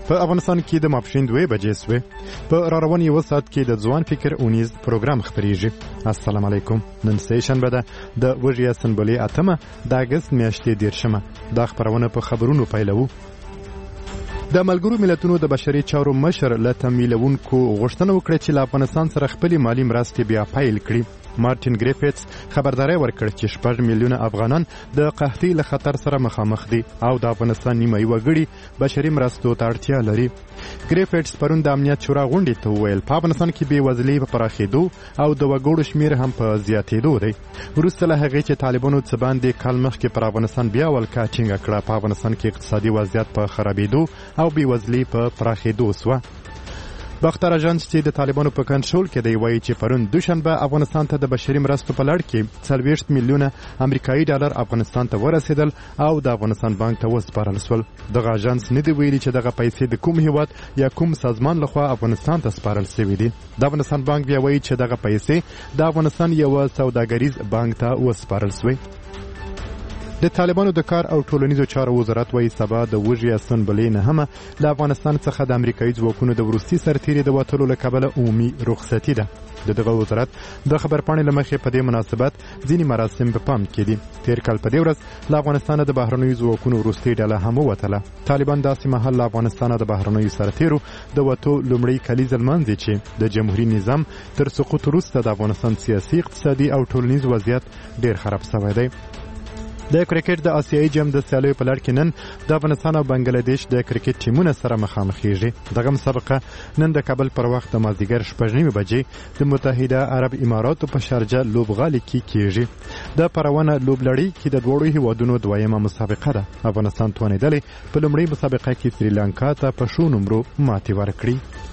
په افغانستان کې د ماپښین 2 بجې سوې. په را روان یو ساعت کې د ځوان فکر اونیز پروګرام خپریږي. السلام علیکم. نن سه شنبه ده د وژیا سنبلې 8 د اگست میاشتې 10 دا خبرونه په خبرونو پیلوو. د ملګرو ملتونو د بشري چارو مشر له تمویلونکو غوښتنه وکړه چې له افغانستان سره خپل مالی مرستې بیا پیل کړي. مارټین ګریفټس خبرداري ورکړه چې 6 میلیونه افغانان د قحطۍ له خطر سره مخامخ دي او د افغانستان نیمه وګړي بشري مرستو ته اړتیا لري. ګریفټس پرون د امنیت شورا غونډې ته وویل په افغانستان کې بې وزلۍ په پراخېدو او د وګړو شمیر هم په زیاتېدو دی. وروسته له هغې چې طالبانو څه باندې کال مخکې پر افغانستان بیا ولکه ټینګه کړه، په افغانستان کې اقتصادي وضعیت په خرابېدو او بې وزلۍ په پراخېدو سوه. باختر اژانس چې د طالبانو په کنټرول کې دی وایي چې پرون دوشنبه افغانستان ته د بشري مرستو په لړ کې 40 میلیونه امریکایي ډالر افغانستان ته ورسېدل او د افغانستان بانک ته وسپارل شول. دغه اژانس نه دی ویلي چې دغه پیسې د کوم هیواد یا کوم سازمان لخوا افغانستان ته سپارل شوي دي. د افغانستان بانک بیا وایي چې دغه پیسې د افغانستان یو سوداګریز بانک ته وسپارل شوي. د طالبانو د کار او ټولنیزو چارو وزارت وایي سبا د وژیا سنبلې 9 له افغانستان څخه د امریکایي ځواکونو د وروستي سرتیري د وتلو له کبله عمومي رخصتي ده. دغه وزارت د خبرپاڼې له مخې په دې مناسبت ځینې مراسم په پام کې دي. تیر کال په دې ورځ له افغانستانه د بهرنیو ځواکونو وروستۍ ډله هم ووتله. طالبان داسې مهال له افغانستانه د بهرنیو سرتیرو د وتو لومړی کلیز لمانځي چې د جمهوریت نظام تر سقوط وروسته د افغانستان سیاسي، اقتصادي او ټولنیز وضعیت ډیر خراب شوی دی. د کرکټ د آسیایي جام د سیالیو په لړ کې نن د افغانستان او بنگلاديش د کرکټ ټیمونو سره مخامخېږي. دغه مسابقه نن د کابل پر وخت د مازدیګر 6:30 بجې د متحده عرب اماراتو په شارجه لوبغالي کې کېږي. د پروانه لوبلړۍ کې د دوړو هیوادونو دویمه مسابقه ده. افغانستان توانېدلی په لومړۍ مسابقه کې سریلانکا ته په شو نمرو ماتې ورکړي.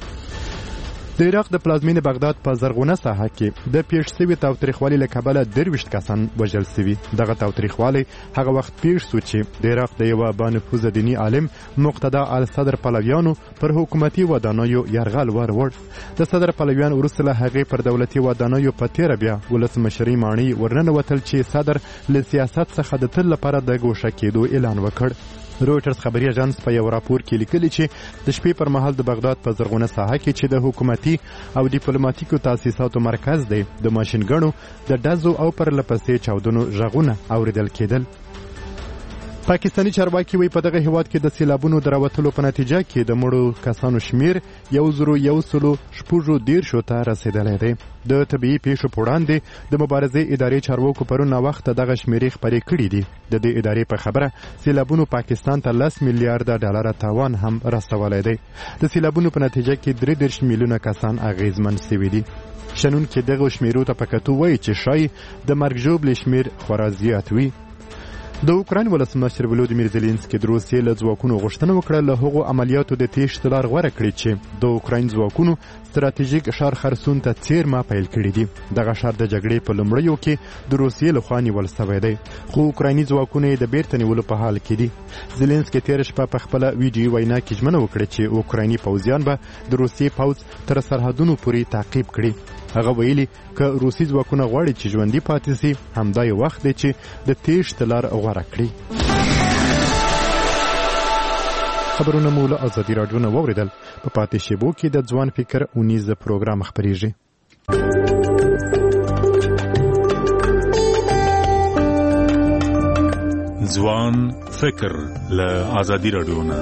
د عراق د پلازمینې بغداد په زرغونه ساحه کې د پیښ شوي تاوتریخوالي له کبله 23 کسان وژل شوي. دغه تاوتریخوالی هغه وخت پیښ شو چې د عراق د یوه بانفوذه دیني عالم مقتدا الصدر پلویانو پر حکومتي ودانیو یرغل وروړ. د صدر پلویان وروسته له هغې پر دولتي ودانیو په تیره بیا ولسمشرۍ ماڼۍ ورننوتل چې صدر له سیاست څخه د تل لپاره د ګوښه کېدو اعلان وکړ. رویټرز خبري اژانس په یو راپور کې لیکلي چې د شپې پر مهال د بغداد په زرغونه ساحه کې چې د حکومتي او ډیپلوماټیکو تاسیساتو مرکز دی د ماشینګڼو د ډزو او پرلپسې چاودنو غږونه اوریدل کېدل. پاکستاني چارواکي وایي په دغه هیواد کې د سیلابونو د راوتلو په نتیجه کې د مړو کسانو شمیر 1,114 ته رسیدلی دی. د طبیعي پیښو په وړاندې د مبارزې ادارې چارواکو پرون ناوخته دغه شمیرې خپرې کړي دي. د دې ادارې په خبره سیلابونو پاکستان ته 10 میلیارډ ډالر تاوان هم رسولی دی. د سیلابونو په نتیجه کې 33 میلیونه کسان اغیزمن شوي دي. شنونکي دغه شمیرو ته په کتو وایي چې شایي د مرګ ژوبلې شمیر خورا زیات وي. د اوکراین ولسمشر ولودیمیر زيلنسکي د روسیې له ځواکونو غوښتنه وکړه له هغو عملیاتو د تېښتې لار غوره کړي چې د اوکراین ځواکونو ستراتیژیک ښار خرسون ته څیرمه پیل کړي دي. دغه ښار د جګړې په لومړیو کې د روسیې لخوا نیول شوی دی، خو اوکرایني ځواکونه یې د بیرته نیولو په حال کې دي. زيلنسکي تېره شپه په خپله ویډیو وینا کې ژمنه وکړه چې اوکرایني پوځیان به د روسیې پوځ تر سرحدونو پورې تعقیب کړي. هغه ویلي که روسي ځواکونه غواړي چې ژوندي پاتې شي، همدا یو وخت دی چې د تېښتې لار غوره کړي. خبرونه مو له ازادي راډیو نه واورېدل. په پاتې شېبو کې د ځوان فکر اونیز پروګرام خپرېږي. ځوان فکر له ازادي راډیو نه.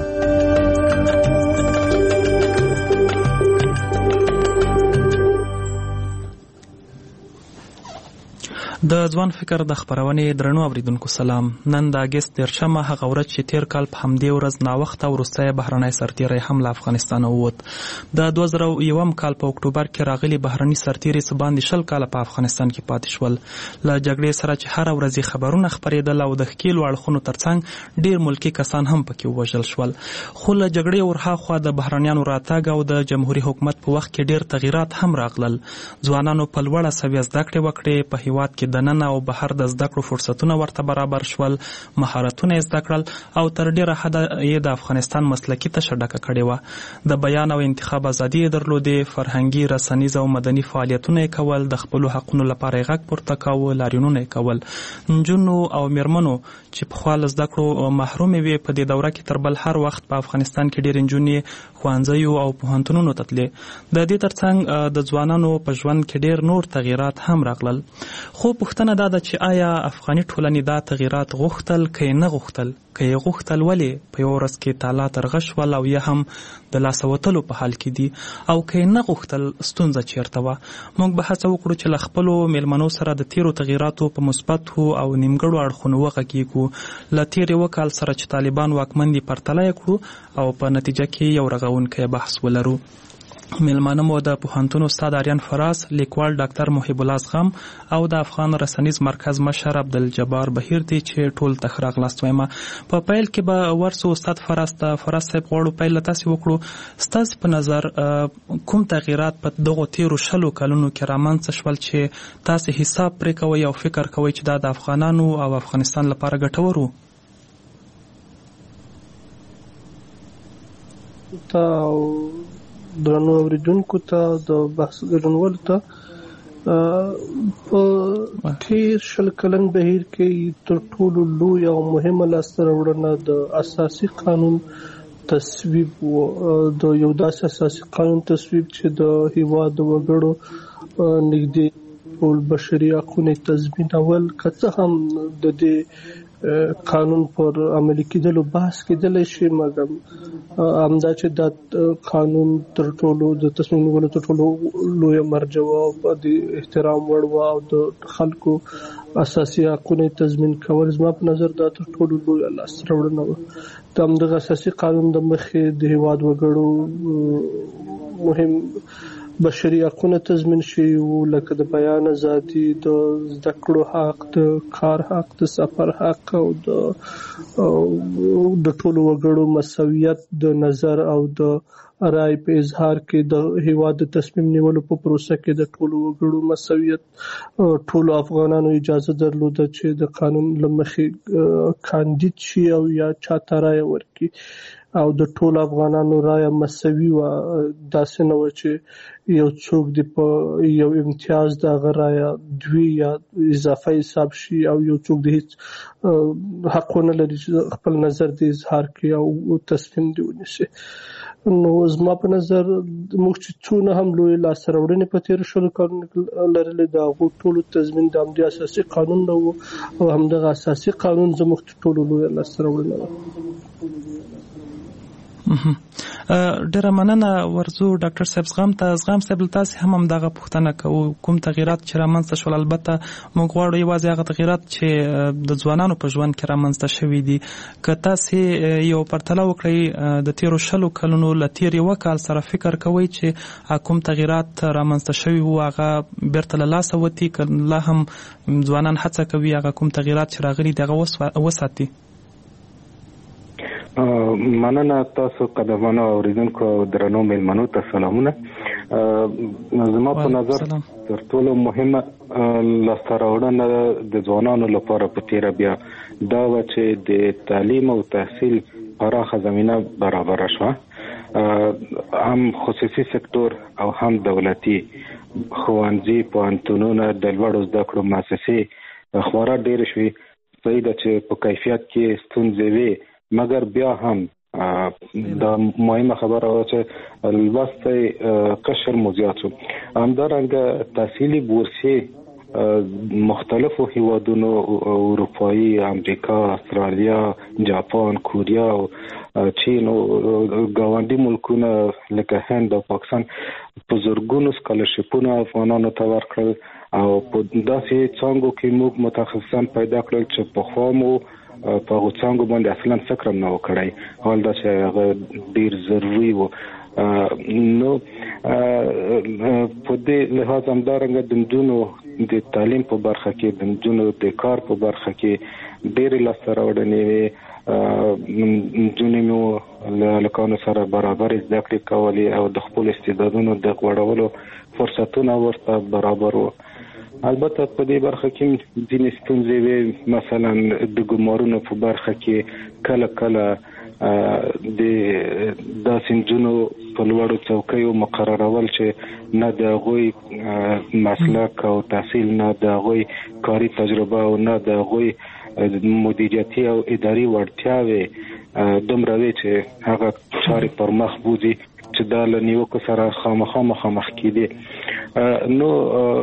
د ځوان فکر د خبرونې درنو اوریدونکو سلام. نن د اگست 10 هغه ورځ چې تیر کال په همدې ورځ ناوخته وروستی بهرنی سرتیری هم له افغانستانه ووت. د 2001 کال په اکتوبر کې راغلي بهرني سرتیري څه باندې 20 کاله په افغانستان کې پاتې شول. له جګړې سره چې هر ورځ خبرونه خپرېدل او د ښکیلو اړخونو ترڅنګ ډیر ملکی کسان هم پکې ووژل شول. خو له جګړې ورهاخوا د بهرنیانو راتګ او د جمهوریت حکومت په وخت کې ډیر تغیرات هم راغلل. ځوانانو په لوړه سویه زده کړې وکړې، په هیواد کې دننه او بهر د زده کړو فرصتونه ورته برابر شول، مهارتونه یې زده کړل او تر ډیره حده یې د افغانستان مسلکي تشه ډکه کړې وه. د بیان او انتخاب ازادي یې درلودې، فرهنګي، رسنیز او مدني فعالیتونه یې کول، د خپلو حقونو لپاره یې غږ پورته کاوه، لاریونونه یې کول. نجونو او میرمنو چې پخوا له زده کړو محرومې وې په دې دوره کې تر بل هر وخت په افغانستان کې ډېرې نجونې ښوونځیو او پوهنتونونو ته تلې. د دې ترڅنګ د ځوانانو په ژوند کې ډېر نور تغییرات هم راغلل. خو پوښتنه دا ده چې آیا افغاني ټولنې دا تغییرات غوښتل که یې نه غوښتل؟ که یې غوښتل ولې په یوه ورځ کې تالا ترغه شول او یا هم د لاسه وتلو په حال کې دي؟ او که یې نه غوښتل ستونزه چیرته وه؟ موږ به هڅه وکړو چې له خپلو میلمنو سره د تیرو تغییراتو په مثبتو او نیمګړو اړخونو وغږیږو. له تیر یوه کال سره چې طالبان واکمن دي پرتله یې کړو او په نتیجه کې یو رغونکی بحث ولرو. میلمانه مو د پوهنتون استاد آریان فراس، لیکوال ډاکټر محب الله زغم او د افغان رسنیز مرکز مشر عبدالجبار بهیر دي چې ټول ته ښه راغلاست وایم. په پیل کې به ورسو استاد فراس صاحب غواړو پیل له تاسې وکړو. ستاسې په نظر کوم تغییرات په دغو تیرو 20 کلونو کې رامنځته شول چې تاسې حساب پرې کوئ او فکر کوئ چې دا د افغانانو او افغانستان لپاره ګټور وو؟ درنو اوریدونکو ته د بحث ګډونوالو ته په تیر 20 کلن بهیر کې تر ټولو لوی او مهمه لاسته راوړنه د اساسي قانون تصویب و. د یو داسې اساسي قانون تصویب چې د هیواد د وګړو نږدې ټول بشري حقونه تضمینول، که څه هم د دې قانون پر عملي کېدلو بحث کېدلی شي، مګر همدا چې دا قانون تر ټولو د تصمیم نیولو تر ټولو لویه مرجع وه او د احترام وړ وه او د خلکو اساسي حقونه تضمین کول، زما په نظر دا تر ټولو لویه لاسته راوړنه وه. د همدغه اساسي قانون د مخې د هیواد وګړو مهم بشري حقونه تضمین شوي وو، لکه د بیان ازادي، د زده کړو حق، د کار حق، د سفر حق او د ټولو وګړو مساویت د نظر او د رای په اظهار کې، د هیواد د تصمیم نیولو په پروسه کې د ټولو وګړو مساویت. ټولو افغانانو اجازه درلوده چې د قانون له مخې کاندید شي او یا چاته رای ورکړي او د ټولو افغانانو رایه مساوي وه. داسې نه وه چې یو څوک د په یو امتیاز د هغه رایه 2 یا اضافه حساب شي او یو څوک د هیڅ حق نه لري چې خپل نظر د اظهار کړي او تصمیم دی ونیسي. نو زما په نظر موږ چې څونه هم لوی لاسته راوړنې په تېرو 20 کلونو کې لرلې، د هغو ټولو تضمین د همدې اساسي قانون نه و او همدغه اساسي قانون زموږ تر ټولو لویه لاسته راوړنه وه. ډیره مننه. ورځو ډاکټر صاحب زغم صاحب له تاسې هم همدغه پوښتنه کوو، کوم تغییرات چې رامنځته شول؟ البته موږ غواړو یوازې هغه تغییرات چې د ځوانانو په ژوند کې رامنځته شوي دي. که تاسې یو پرتله وکړئ د تیرو 20 کلونو له تیر یوه کال سره، فکر کوئ چې کوم تغییرات رامنځته شوي وو هغه بیرته له لاسه وتي، که لا هم ځوانان هڅه کوي هغه کوم تغییرات چې راغلي دي هغه وساتي؟ مننه تاسو قدمانو اوریدونکو او درنو میلمنو ته سلامونه. زما په نظر تر ټولو مهمه لاسته راوړنه د ځوانانو لپاره په تیره بیا دا و چې د تعلیم او تحصیل پراخه زمینه برابر شوه. هم خصوصي سکتور او هم دولتي ښوونځي، پوهنتونونه، د لوړو زده کړو مؤسسې خورا ډېرې شوې. صحیح ده چې په کیفیت کې ستونزې وي، مګر بیا هم دا مهمه خبره وه چې لوستی قشر مو زیات شو. همدارنګه تحصیلي بورسیې مختلفو هیوادونو، اروپایي، امریکا، استرالیا، جاپان، کوریا او چین او ګاونډي ملکونه لکه هند او پاکستان په زرګونو سکالرشیپونه افغانانو ته ورکړل او په داسې څانګو کې موږ متخصصان پیدا کړل چې پخوا مو په هغو څانګو باندې اصلا فکر هم نه و کړی، حال دا چې هغه ډېر ضروري و. نو په دې لحاظ همدارنګه د نجونو د تعلیم په برخه کې، د نجونو د کار په برخه کې ډېرې لاسته راوړنې وې. نجونې مو له هلکانو سره برابر زده کړې کولې او د خپلو استعدادونو د غوړولو فرصتونه ورته برابر وو. البته په دې برخه کې ځینې ستونزې وي، مثلا د ګمارونو په برخه کې کله د داسې نجونو په لوړو څوکیو مقررول چې نه د هغوی مسلک او تحصیل، نه د هغوی کاري تجربه او نه د هغوی مدیریتي او اداري وړتیاوې دومره وي چې هغه چارې پر مخ بوځي چې دا له نیوکو سره خامخا مخامخ کېدي. نو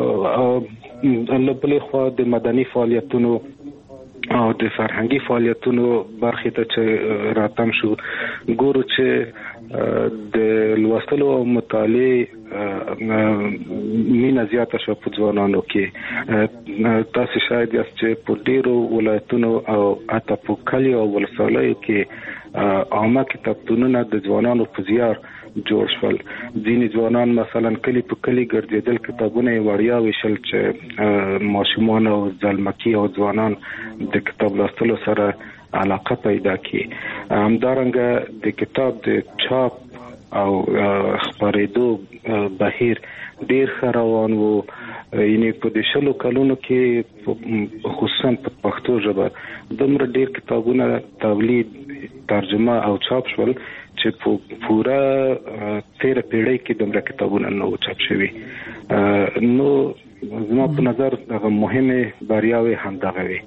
له بلې خوا د مدني فعالیتونو او د فرهنګي فعالیتونو برخې ته چې راتم شو، ګورو چې د لوستلو او مطالعې مینه زیاته شوه په ځوانانو کې. تاسو شاید یاست چې په ډېرو ولایتونو او حتی په کلیو او ولسوالیو کې عامه کتابتونونه د ځوانانو په زیار جوړ شول. ځینې ځوانان مثلا کلی په کلی ګرځېدل، کتابونه یې وړیا ویشل چې ماشومان او زلمکي او ځوانان د کتاب لوستلو سره علاقه پیدا کړي. همدارنګه د کتاب د چاپ او خپرېدو بهیر ډېر ښه روان و. یعنې په دې 20 کلونو کې خصوصا په پښتو ژبه دومره ډېر کتابونه تولید، ترجمه او چاپ شول چې په پوره 13 پیړۍ کې دومره کتابونه نه و چاپ شوي. نو زما په نظر دغه مهمه بریاوې همدغه وي.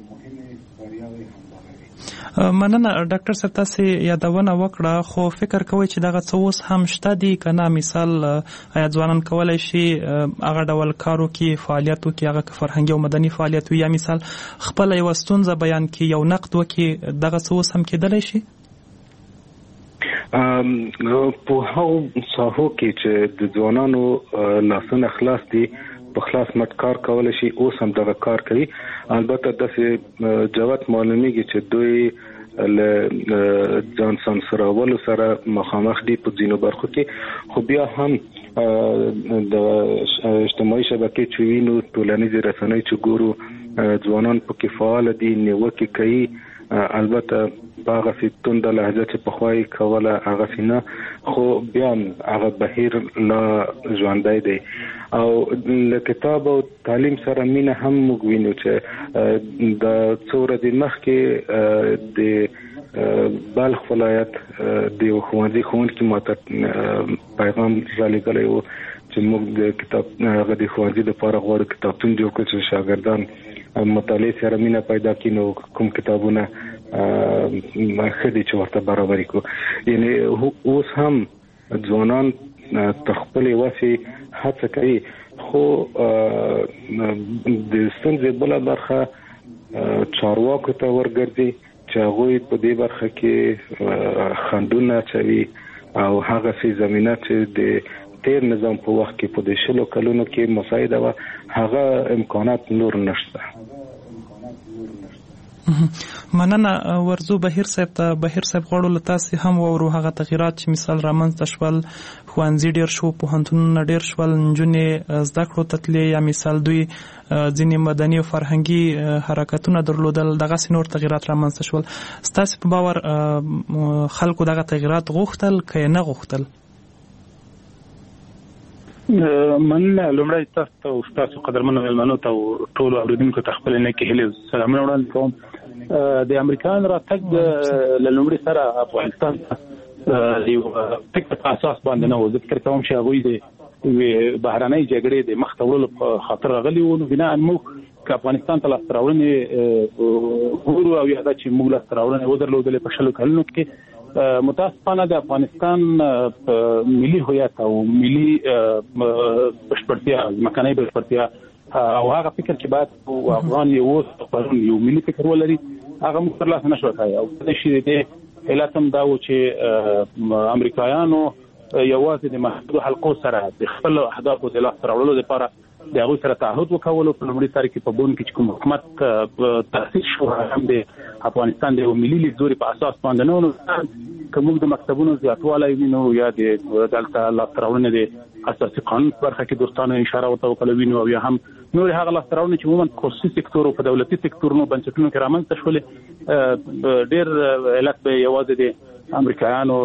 مننه ډاکټر صاحب، تاسو یادونه وکړه، خو فکر کوئ چې دغه څه اوس هم شته دي کنه؟ مثال آیا ځوانان کولای شي هغه ډول کارو کې فعالیت وکړي، هغه فرهنګي او مدني فعالیت وي، یا مثال خپل یو ستونزه بیان کړي، یو نقد وکړي، دغه څه اوس هم کېدلی شي؟ په هغو ساحو کې چې د ځوانانو لاسونه خلاص دي، په خلاص مټ کار کولای شي، اوس هم دغه کار کوي. البته داسې جوت معلومیږي چې دوی له ځان سانسورولو سره مخامخ دي په ځینو برخو کې، خو بیا هم د اجتماعي شبکې چې وینو، ټولنیزې رسنۍ چې ګورو، ځوانان پکې فعال دي، نیوکې کوي. البته هغه ستونده لهجه چې په خوای کوله هغه نه، خو بیا هغه بهیر لا ژوندۍ دی. او له کتاب او تعلیم سره مینه هم موږ وینو چې د څو ورځې مخکې د بلخ ولایت د ښوونځي ښوونکي ماته پیغام رالیږلی و چې موږ د کتاب هغه د ښوونځي دپاره غواړو کتابتون جوړ کړو چې شاګردان مطالعې سره مینه پیدا کړي. نو کوم کتابونه ښه دي چې ورته برابرې کړو. یعنې اوس هم ځوانان تر خپلې وسې هڅه کوي، خو د ستونزې بله برخه چارواکو ته ورګرځي چې هغوی په دې برخه کې خنډونه اچوي، او هغه سي زمینه چې د تیر نظام په وخت کې په دې 20 کلونو کې مساعده و، هغه امکانات نور نشته. مننه. ورزو بهیر صاحب ته. بهیر صاحب غواړو له تاسو هم وورو هغه تغیرات چې مثال رامنځته شول، ښوونځي ډېر شو، پوهنتونونه ډېر شول، نجونې زده کړو ته تلې، یا مثال دوی ځینې مدني او فرهنګي حرکتونه درلودل، دغسې نور تغیرات رامنځته شول. ستاسو په باور خلکو دغه تغیرات غوښتل که یې نه غوښتل؟ مننه. لومړی تاسو ته او ستاسو قدرمنو مېلمنو ته او ټولو اورېدونکو ته خپلې نیکې هیلې سلامونه وړاندې کوم. د امریکایانو راتګ له لومړي سره افغانستان یو فکر په اساس باندې نه و. زه فکر کوم چې هغوی د بهرنۍ جګړې د مخته وړلو په خاطر راغلي وو. نو بنا موږ که افغانستان ته لاسته راوړنې ګورو، او یا دا چې موږ لاسته راوړنې ودرلودلې په 20 کلونو کې، متاسفانه د افغانستان ملي هویت او ملي بشپړتیا، ځمکنۍ بشپړتیا او هغه فکر چې باید افغان یو ملي فکر ولري، هغه موږ ترلاسه نشو کړی. او د شي د علت هم دا و چې امریکایانو یوازې د محدودو حلقو سره د خپل اهدافو د لاسته راوړلو لپاره د هغوی سره تعهد وکولو. په لومړي سر کې په بون کې چې کوم حکومت تاسیس شو، هم د افغانستان د یو ملي لیدلوري په اساس باندې نه و. که موږ د مکتبونو زیاتوالی وینو، یا د دلته لاسته راوړنې د اساسي قانون په برخه کې دوستانو اشاره ورته وکړه وینو، او یا هم نور هغه لاسته راوړنې چې عموما خصوصي سکتور او په دولتي سکتورونو بنسټونو کې رامنځته شولې ډېر علت به یوازې د امریکایانو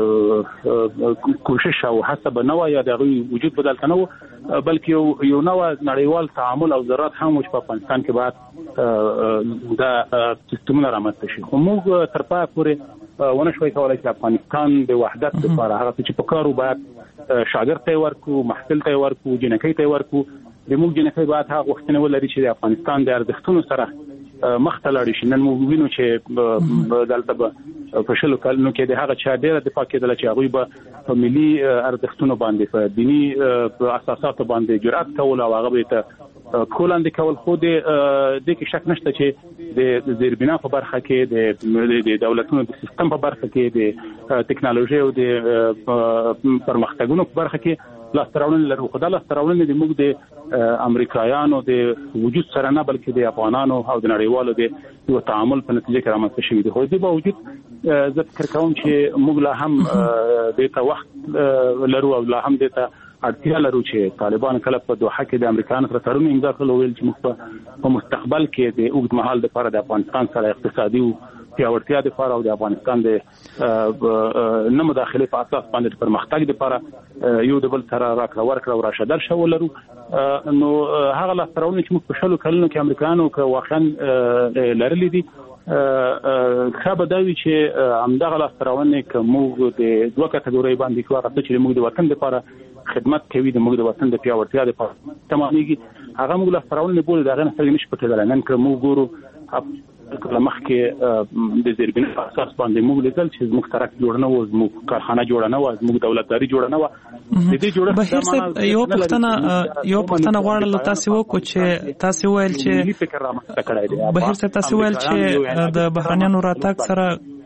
کوشش او هڅه به نه وای یا د هغوی وجود بدل نه و بلکې یو نوع نړیوال تعامل او ضرورت هم و چې په افغانستان کې باید دا سیستمونه رامنځته شي. خو موږ تر پایه پورې ونه شوای کولی چې افغانستان د وحدت لپاره هغه څه چې په کار و باید شاګرد ته یې ورکړو، محصل ته یې ورکړو، جنکۍ ته یې ورکړو. زموږ جنکۍ باید هغه غوښتنې ولري چې د افغانستان د ارزښتونو سره مخ ته لاړ شي. نن موږ وینو چې دلته به په شلو کلونو کې د هغه چا ډېره دفاع کېدله چې هغوی به په ملي ارزښتونو باندې په دیني اساساتو باندې جرأت کول او هغه به ته کولاندې کول. خو د دې کې شک نشته چې د زیربنا په برخه کې د دولتونو د سیستم په برخه کې د ټکنالوژي او د پرمختګونو په برخه کې لاسته راوړنې لرو. خو دا لاسته راوړنې د موږ د امریکایانو د وجود سره نه بلکې د افغانانو او د نړیوالو د یو تعامل په نتیجه کې رامنځته شوي دي. خو دې باوجود زه فکر کوم چې موږ لا هم دې ته وخت لرو او لا هم دې ته اړتیا لرو چې طالبان کله په دوحه کې د امریکایانو سره تړون امضا کړل ویل چې موږ په مستقبل کې د اوږد مهال لپاره د افغانستان سره اقتصادي پیاوړتیا لپاره او د افغانستان د نه مداخله په اساس باندې پرمختګ لپاره یو د بل سره راکړه ورکړه او راشدل شو لرو. نو هغه لاسته راوړنې چې موږ په شلو کلونو کې امریکایانو واقعا لرلې دي ښه به دا وي چې همدغه لاسته راوړنې که موږ د دوه کټګورۍ باندې کوو هغه څه چې موږ د وطن لپاره خدمت کوي د موږ د وطن د پیاوړتیا لپاره تمامېږي هغه موږ لاسته راوړنې بولو د هغې نه سترګې نشي پټېدلی. نن که موږ ګورو کله مخکې د زیربنا په اساس باندې موږ لیدل چې زموږ سړک جوړ نه و، زموږ کارخانه جوړه نه وه، زموږ دولتداري جوړه نه وه. د دې جوړښت یو پوښتنه غواړم له تاسې وکړو چې تاسې ویل چې بهیر صاحب تاسې ویل چې د بهرنیانو راتګ سره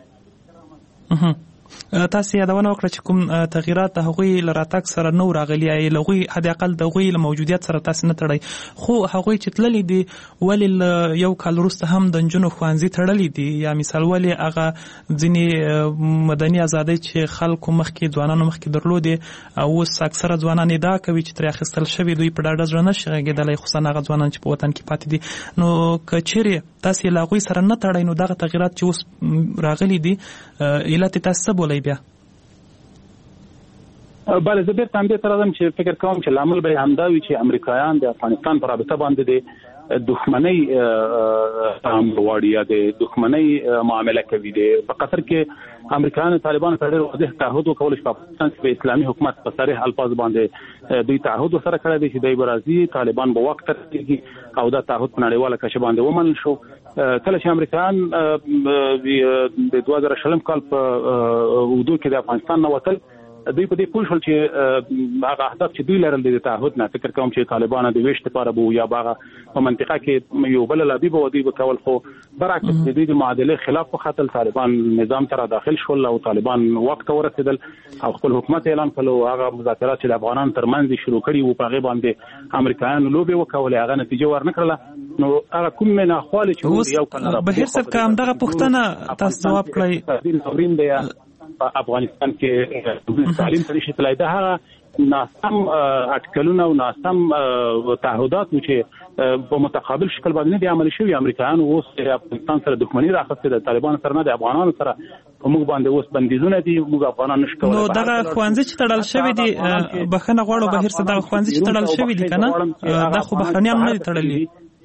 تاسې یادونه وکړه چې کوم تغییرات د هغوی له راتګ سره نه راغلي یا له هغوی حد اقل د هغوی له موجودیت سره تاسې نه تړئ. خو هغوی چې تللي دي ولې یو کال وروسته هم د نجونو ښوونځي تړلي دي یا مثال ولې هغه ځینې مدني ازادۍ چې خلکو مخکې ځوانانو مخکې درلودې اوس اکثره ځوانان ادعا کوي چې ترې اخیستل شوي دوی په ډاډه زړه نشي غږېدلی خصوصا هغه ځوانان چې په وطن کې پاتې دي. نو که چیرې تاسې له هغوی سره نه تړئ نو دغه تغییرات چې اوس راغلي دي علت یې تاسې څه بولئ بیا؟ بله زه بیرته همدې ته راځم چې فکر کوم چې لامل به یې همدا وي چې امریکایان د افغانستان په رابطه باندې د دښمنۍ تعامل غواړي یا د دښمنۍ معامله کوي. په قطر کې امریکایانو طالبانو سره ډېر واضح تعهد وکول چې په افغانستان کې د اسلامي حکومت په صریح الفاظ باندې دوی تعهد ورسره کړی دی چې دوی به راځي، طالبان به واک ته رسېږي او دا تعهد په نړیواله کچه باندې ومنل شو. کله چې امریکایان د 2020 کال په اردو کې د افغانستان نه وتل دوی په دې پوه شول چې هغه اهداف چې دوی لرل د تعهد نه فکر کوم چې طالبان د ویشت لپاره بو یا هغه په منطقه کې یو بل لابي به دوی وکول. خو برعکس د دوی د معادله خلاف وختل طالبان نظام ته داخل شول او طالبان وخت ورسېدل او خپل حکومت اعلان کړ. هغه مذاکرات چې د افغانانو ترمنځ شروع کړي وو په هغه باندې امریکایانو لوبي وکول هغه نتیجه ورنکړه. نو هغه کوم نه خالي چې یو کنه بهیر صاحب کوم دغه پوښتنه تاسو جواب کړئ افغانستان کې تعلیم ته نشي تلای. دا هغه ناسم اټکلونه او ناسم تعهدات چې په متقابل شکل باندې دي عملي شوی. امریکایانو اوس افغانستان سره دښمنۍ راخسته د طالبانو سره نه د افغانانو سره موږ باندې اوس بندیزونه دي موږ افغانان نشو. نو دغه خوانځي چې تړل شوی دي بخنه غواړو بهیر صاحب دغه خوانځي چې تړل شوی دي کنه دا خو بهرنیان نه تړلي.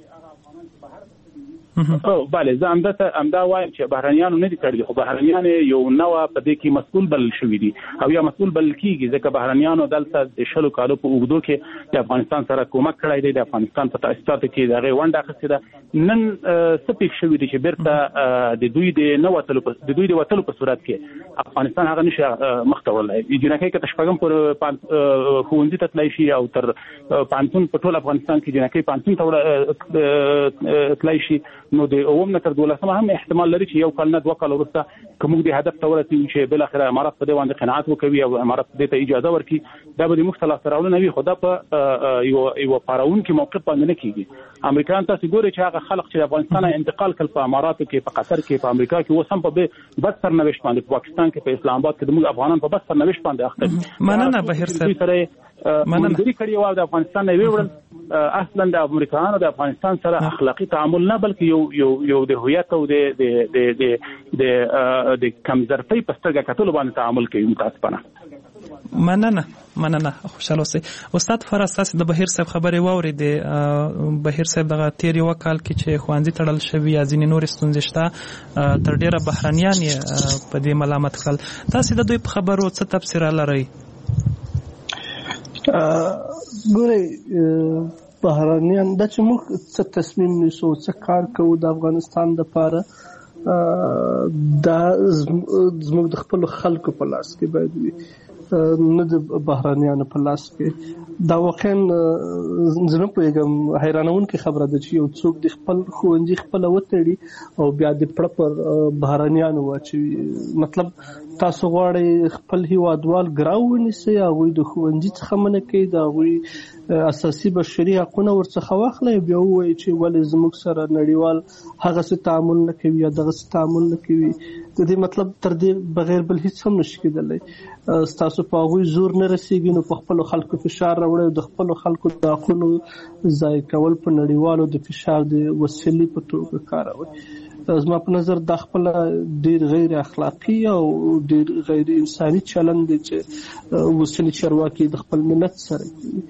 بله زه همدا وایم چې بهرنیانو نه دي تړلي خو بهرنیان یو نوع په دې کې مسؤل بلل شوي دي او یا مسؤل بلل کېږي ځکه بهرنیانو دلته د 20 کالو په اوږدو کې د افغانستان سره کومک کړی دی. د افغانستان په تاسیساتو کې د هغې ونډه اخیستې ده. نن څه پېښ شوي دي چې بیرته د دوی د وتلو په صورت کې افغانستان هغه نشي مخ ته وړلی. جنکۍ که تر شپږم پورې ښوونځي ته تللی شي او تر پوهنتون په ټول افغانستان کې جنکۍ پوهنتون ته تللی شي نو د اوم نه تر 12 هم احتمال لري چې یو کال نه 2 کال وروسته کوم د هدف ته ورسېږي چې بل اخر امارات په دې باندې قناعت وکوي او امارات دې ته اجازه ورکړي. دا به د مختلف سراولونه وي خو دا په یو پاراون کې موقف باندې نه کیږي. امریکایان تاسو ګوري چې هغه خلک چې افغانستان انتقال کړ په اماراتو کې په قطر کې په امریکا کې اوس هم په بد سرنوشت باندې په پاکستان کې په اسلام آباد کې د موږ افغانان په بد سرنوشت باندې اخته. مننه بهیر صاحب ملګری کړی او د افغانستان نه ویل اصلا د امریکایانو د افغانستان سره اخلاقی تعامل نه بلکې یو د هویت او د کمزورتۍ په سترګه کتلو باندې تعامل کوي. متاسفانه. مننه خوشاله اوسئ. استاد فراز تاسو د بهیر صاحب خبرې واورېدې. بهیر صاحب دغه تیر یو کال کې چې ښوونځي تړل شوي یا ځینې نورې ستونزې شته تر ډېره بهرنیان یې په دې ملامت کړل. تاسو د دوی په خبرو څه تبصره لرئ؟ ګورئ بهرنیان دا چې موږ څه تصمیم نیسو څه کار کوو د افغانستان دپاره دا زموږ د خپلو خلکو په لاس کې باید وي نه د بهرنیانو په لاس کې. دا واقعا زه نه پوهېږم حیرانونکې خبره ده چې یو څوک د خپل ښوونځي خپله وتړي او بیا د پړه پر بهرنیانو واچوي. مطلب تاسو غواړئ خپل هیوادوال ګراو ونیسئ، هغوی د ښوونځي څخه منع کوي، د هغوی اساسي بشري حقونه ورڅخه واخلئ، بیا ووایي چې ولې زموږ سره نړیوال هغسې تعامل نه کوي یا دغسې تعامل نه کوي. د دې مطلب تر دې بغیر بل هیڅ هم نشي کېدلی. ستاسو په هغوی زور نه رسېږي نو په خپلو خلکو فشار راوړئ او د خپلو خلکو د حقونو ضایع کول په نړیوالو د فشار د وسیلې په توګه کاروئ. زما په نظر دا خپله ډېر غیر اخلاقي او ډېر غیر انساني چلند دی چې اوسني چارواکي د خپل ملت سره کوي.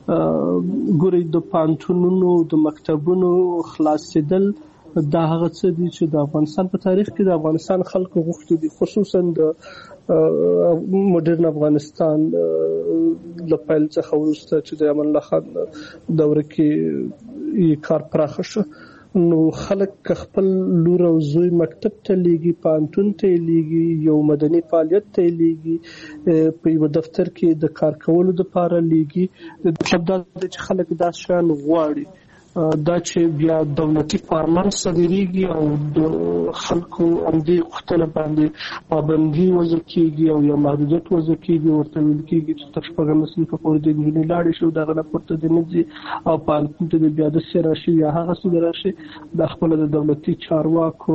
ګورئ د پوهنتونونو د مکتبونو خلاصېدل دا هغه څه دي چې د افغانستان په تاریخ کې د افغانستان خلکو غوښتي دي، خصوصا د مډرن افغانستان له پیل څخه وروسته چې د امان الله خان دوره کې کار پراخه شو. نو خلک خپل لور او زوی مکتب ته لیږي، پوهنتون ته لیږي، یو مدني فعالیت ته لیږي، په یو دفتر کې د کار کولو دپاره لیږي. مطلب دا دی چې خلک دا شیان غواړي. دا چې بیا دولتي فارمان صادریږي او د خلکو همدې غوښتنه باندې پابندي وضع کېږي او یا محدودیت وضع کېږي، ورته ویل کېږي چې تر شپږمه صنفه پورې د نجونې لاړې شي او دغه نه پورته دې نه ځي او پوهنتون ته دې بیا داسې راشي یا هغسې دې راشي. دا خپله د دولتي چارواکو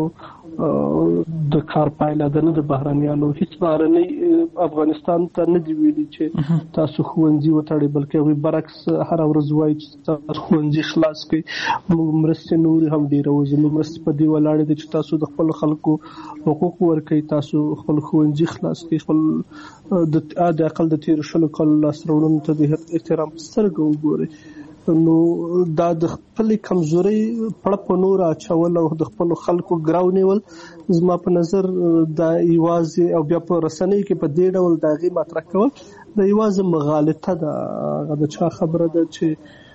د کار پایله ده، نه د بهرنیانو. هیڅ بهرنی افغانستان ته نه دي ویلي چې تاسو ښوونځي وتړئ، بلکې هغوی برعکس هره ورځ وایي چې تاسو ښوونځي خلاص کړئ. موږ مرستې نورې هم ډېروو. زموږ مرستې په دې ولاړې دي چې تاسو د خپلو خلکو حقوق ورکړئ، تاسو خپل ښوونځي خلاص کړئ، خپل د اقل د تېرو 20 کالو لاسته راوړنو ته د احترام په سترګه وګورئ. نو دا د خپلې کمزورۍ پړه په نور اچول او د خپلو خلکو ګراو نیول زما په نظر دا یوازې او بیا په رسنیو کې په دې ډول د هغې مطرح کول دا یوازې مغالطه ده. هغه د چا خبره ده چې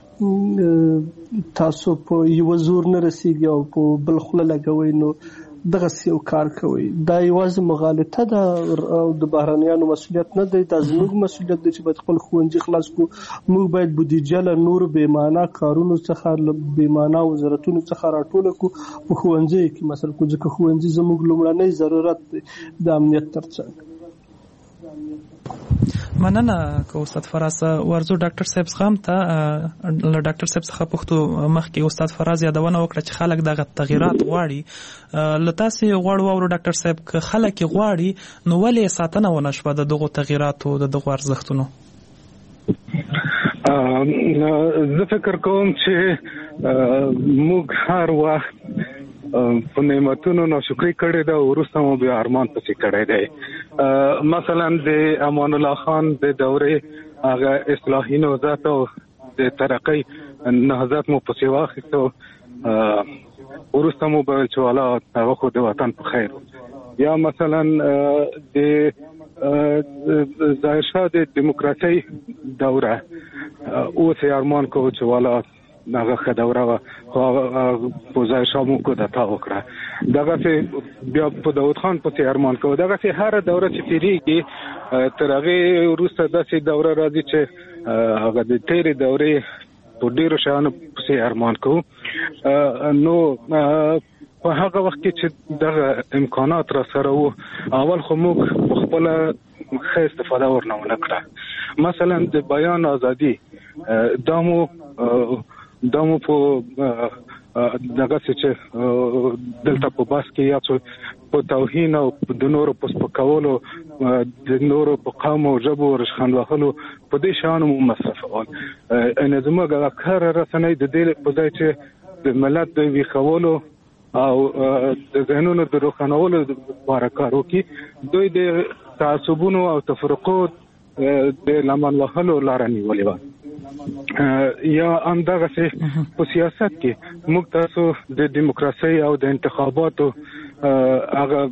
تاسو په یو زور نه رسیږي او په بل خوله لګوئ نو دغسې یو کار کوي. دا یوازې مغالطه ده او د بهرنیانو مسؤلیت نه دی. دا زموږ مسؤلیت دی چې باید خپل ښوونځي خلاص کړو. موږ باید بودیجه له نورو بېمعنا کارونو څخه له بېمعنا وزارتونو څخه راټوله کړو په ښوونځیو کې مصرف کړو، ځکه ښوونځي زموږ لومړنی ضرورت دی د امنیت تر څنګ. مننه که استاد فراز ورزو. ډاکټر صاحب زغم ته له ډاکټر صاحب څخه پوښتو مخکې استاد فراز یادونه وکړه چې خلک دغه تغییرات غواړي. له تاسې غواړو واورو ډاکټر صاحب که خلک یې غواړي نو ولې ساتنه ونه شوه د دغو تغییراتو د دغو ارزښتونو؟ زه فکر کوم چې موږ هر وخت په نعمتونو ناشکري کړې ده او وروسته مو بیا ارمان پسې کړی دی. مثلا د امان الله خان د دورې هغه اصلاحي نهضت او د ترقۍ نهضت مو پسې واخیستو، وروسته مو به ویل چې والا هغه خو د وطن په خیر. یا مثلا د ظاهرشاه د دیموکراسۍ دوره اوس یې ارمان کوو چې والا هغه ښه دوره وه خو په ظاهرشاه مو کودتا وکړه. دغسې بیا په داود خان پسې ارمان کوو. دغسې هره دوره چې تېرېږي تر هغې وروسته داسې دوره راځي چې هغه د تېرې دورې په ډېرو شیانو پسې ارمان کوو. نو په هغه وخت کې چې دغه امکانات را سره وو اول خو موږ په خپله ښه استفاده ورنه ونه کړه. مثلا د بیان ازادي دا مو په دغه چې دلته په باس کې یا څو په توهین او د نورو په سپکولو د نورو په قوم او ژبو رشخند وهلو په دې شانو مصرفول ان زموږ کار رسنۍ د دې په ځای چې د ملت د ویښولو او د ذهنونو د روښانولو لپاره کار وکړي دوی د تعصبونو او تفرقو د لمن وهلو لار نیولې و یا همدغه په سیاست کې موږ تاسو د دیموکراسي او د انتخاباتو هغه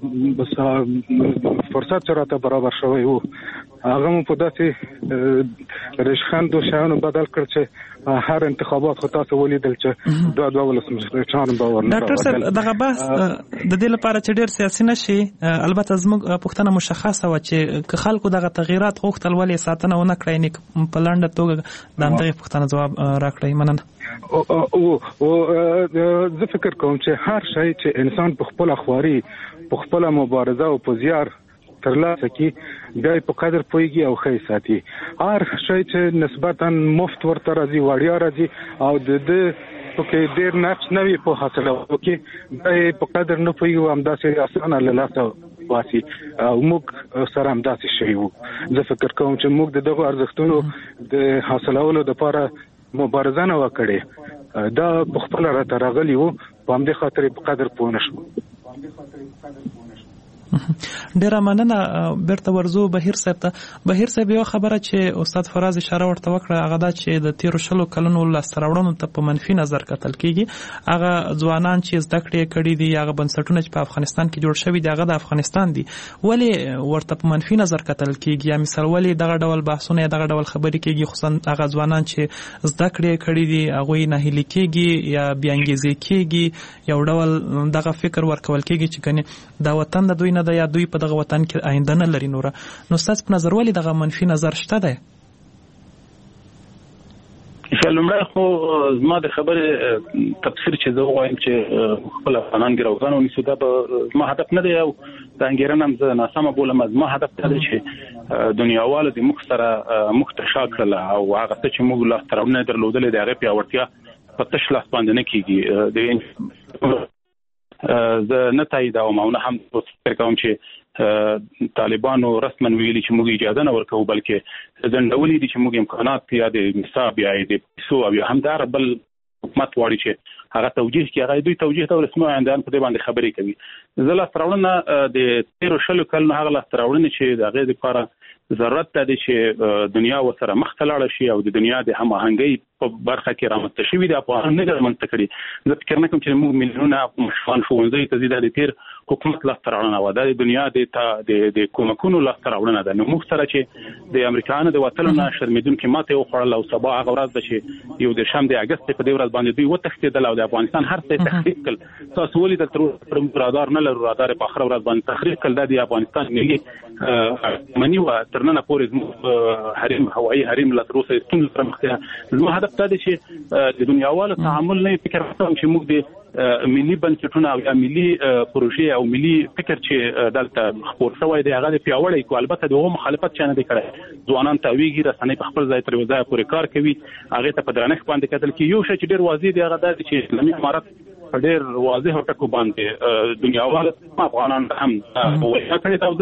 فرصت سره ته برابر شوی وو هغه مو په داسې رشخندو شانو بدل کړ چې هر انتخابات خو تاسو ولیدل چې دوه ولسمشران باور نه ډاکټر صاحب دغه بحث د دې لپاره چې ډېر سیاسي نشي البته زموږ پوښتنه مشخصه و چې خلکو دغه تغیرات غوښتل ولې ساتنه ونه کړی نه په لنډه توګه د همدغې پوښتنه ځواب راکړئ. مننه. زه فکر کوم چې هر شی چې انسان په خپل خواري په خپل مبارزه او په زیار ترلاسه کی بیا په قدر پويږي او خې ساتي هر شی چې نسبتا مفت ورته راځي وړیا راځي او د کې ډیر نفس نوي په حاصله وکي بیا په قدر نه پويږي همداسې اسانه لاله واسي او موږ سره همداسې شي وو زه فکر کوم چې موږ دغه ارزښتونو د حاصلولو لپاره مبارزه نه وکړي دا په خپل راته راغلی وو په همدې خاطر په قدر پوه نشو. ډیره مننه. بیرته ورزو بهیر صاحب ته. بهیر صاحب یو خبره چې استاد فراز اشاره ورته وکړه هغه دا چې د 13 کلونو لاسته راوړنو ته په منفي نظر کتل کیږي هغه ځوانان چې زده کړې کړي دي هغه بنسټونه چې په افغانستان کې جوړ شوي دي هغه د افغانستان دي ولې ورته په منفي نظر کتل کیږي یا مثال ولې دغه ډول بحثونه دغه ډول خبرې کیږي خصوصا هغه ځوانان چې زده کړې کړي دي هغه نه هلي کیږي یا بیانګیزي کیږي یو ډول دغه فکر ورکول کیږي چې کنه دا وطن د دوی نه د یا دوی په دغه وطن کې آینده نه لري نو ستاسو په نظر ولې دغه منفي نظر شته دی؟ لومړی خو زما د خبرې تفسیر چې زه وایم چې خپل افغانان ګروګان ونیسو دا به زما هدف نه دی او د انګیرنه هم زه ناسمه بولم زما هدف دا دی چې دنیاوالو د موږ سره موږ ته شا کړله او هغه څه چې موږ لاسته راوړنې درلودلې د هغې پیاوړتیا په تش لاس باندې نه کېږي. زه نه تاییدوم او نه هم فکر کوم چې طالبانو رسما ویلي چې موږ اجازه نه ورکوو بلکې ځنډولي دي چې موږ امکانات یا د نصاب یا د پیسو او یا همدار بل حکومت واړي چې هغه توجیه کوي هغه دوی توجیه ته ورسمه اندان په دې باندې خبرې کوي. زه لاس راوړنه د 13 کلونو هغه لاس راوړنه چې د هغې لپاره ضرورت ده چې دنیا وسره مخ ته لاړ شي او د دنیا د هماهنګۍ په برخه کې رامنځته شوي د افغان نه رامنځته کړي. زه فکر نه کوم چې موږ میلیونونه مشران ښوونځي ته ځي د تیر حکومت لاسته راوړنه وه دا د دنیا د کومکونو لاسته راوړنه ده. نو موږ سره چې د امریکایانو د وتلو نه شرمېدونکې ماتې وخوړل او سبا هغه ورځ ده چې یو د شم د اګست په دې ورځ باندې دوی وتښتېدل او د افغانستان هر څه تخریب کړل. تاسو ولیدل تر رادار نه لرو رادار په آخره ورځ باندې تخریب کړل د افغانستان ملي منی و تر نن پورې حریم هوایي حریم لا تر اوسه ستونزې سره مخ دي. زما هدف دا دی چې د دنیاوالو تعامل نه فکر کوم چې موږ د ملي بنسټونه او ملي پروژې او ملي فکر چې دلته خپور شوی دی هغه پیاوړی کو البته دغه مخالفت چانه دی کړی ځوانان تاویږي رسنۍ په خپل ځای تر وځای پورې کار کوي هغه ته په درنښت باندې کتل کې یو شی چې ډیر واضح دی هغه دا چې اسلامي امارت ډیر واضح ټکو باندې دنیاوال افغانان هم وایي کړي دا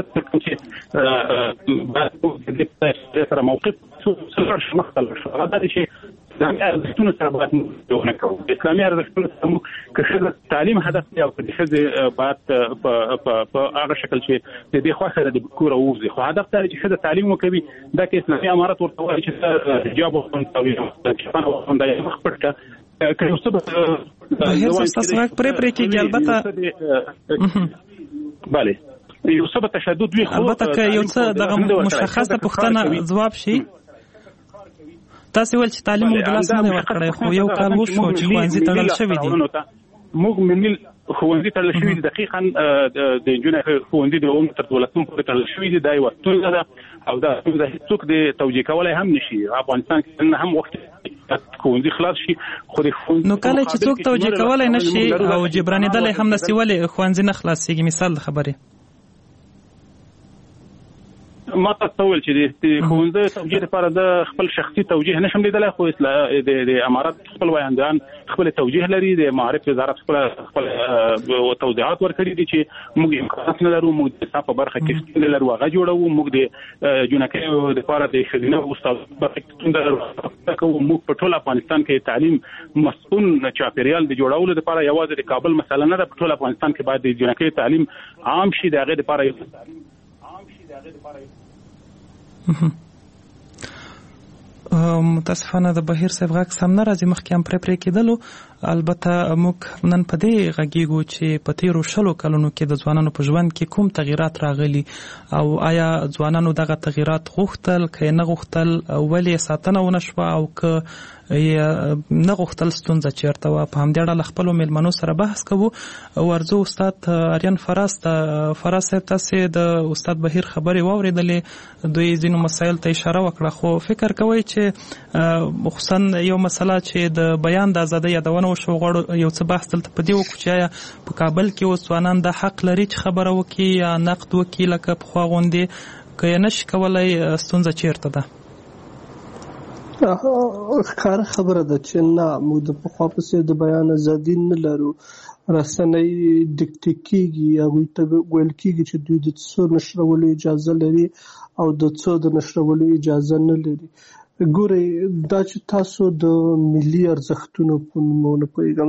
چې سره موقف څه مختلف شو هغه دا چې اسلامي ارزښتونه سره باید موږ نه کوو. اسلامي ارزښتونه سره که تعلیم هدف دی او که ښځې باید په هغه شکل چې د دې خوښه ده د کوره ووځي خو هدف دا دی چې ښځه تعلیم وکوي دا که اسلامي امارت ورته وایي چې حجاب وغوندوي کفن وغوندوي مخ پټ کړه که یو څه به تاسو غږ پرې کېږي البته بله یو څه به تشدد وي البته که یو څه دغه مشخصه پوښتنه ځواب شي تاسو ول چې تعلیم د لاس نه ورکړی خو یو کال وشو چې ښوونځي تړل شوي دي موږ ملي ښوونځي تړل شوي دي دقیقاً د نجونو ښوونځي د اوم تر 12 پورې تړل شوي دي دا یوه ستونزه ده او دا ستونزه هېڅوک د توجیه کولی هم نشي. افغانستان کې هم وخت ښوونځي خلاص شي خو د ښوونځي نو کله چې څوک توجیه کولی نه شي او جبرانېدلی هم نسي ولې ښوونځي نه خلاصېږي مثال د خبرې ما تاسو ول چې د خوندې توجیه لپاره د خپل شخصي توجیه نشم لیدلای، خو د امارات خپل وایندان خپل توجیه لري. د معارف وزارت خپل توضیحات ورکړي دي چې موږ امکانات نه لرو، موږ د په برخه کې ستونزې لرو، هغه جوړو، موږ د جنکیو لپاره د ښځینه استاد برخه کې ستونزې لرو، موږ په ټول افغانستان کې تعلیم مسؤل چاپیریال د جوړولو لپاره یوازې د کابل مسله نه ده، په ټول افغانستان کې باید د جنکیو تعلیم عام شي، د هغې لپاره متاسفانه د بهیر صاحب غږ سم نه راځي، مخکې هم پرې کېدلو. البته موږ نن په دې غږیږو چې په تیرو 20 کلونو کې د ځوانانو په ژوند کې کوم تغیرات راغلي او آیا ځوانانو دغه تغیرات غوښتل که نه غوښتل، ولې ساتنه ونه شوه او که نه غوښتل ستونزه چیرته وه. په همدې اړه له خپلو میلمنو سره بحث کوو. ورځو استاد آریان فراز صاحب، تاسې د استاد بهیر خبرې واورېدلې، دوی ځینو مسایل ته اشاره وکړه، خو فکر کوئ چې خصوصا یو مسله چې د بیان د ازادۍ یادونه وشو، غواړو یو څه بحث دلته په دې وکړو چې آیا په کابل کې اوس ځوانان دا حق لري چې خبره وکړي یا نقد وکړي لکه پخوا غوندې، که یې نشي کولی ستونزه چیرته ده؟ ښکاره خبره ده چې نه، موږ د پخوا په څېر د بیان ازادي نه لرو. رسنۍ ډیکټیک کېږي، هغوی ته ویل کېږي چې دوی د څه نشرولو اجازه لري او د څه د نشرولو اجازه نه لري. ګورئ، دا چې تاسو د ملي ارزښتونو په نوم نه پوهېږم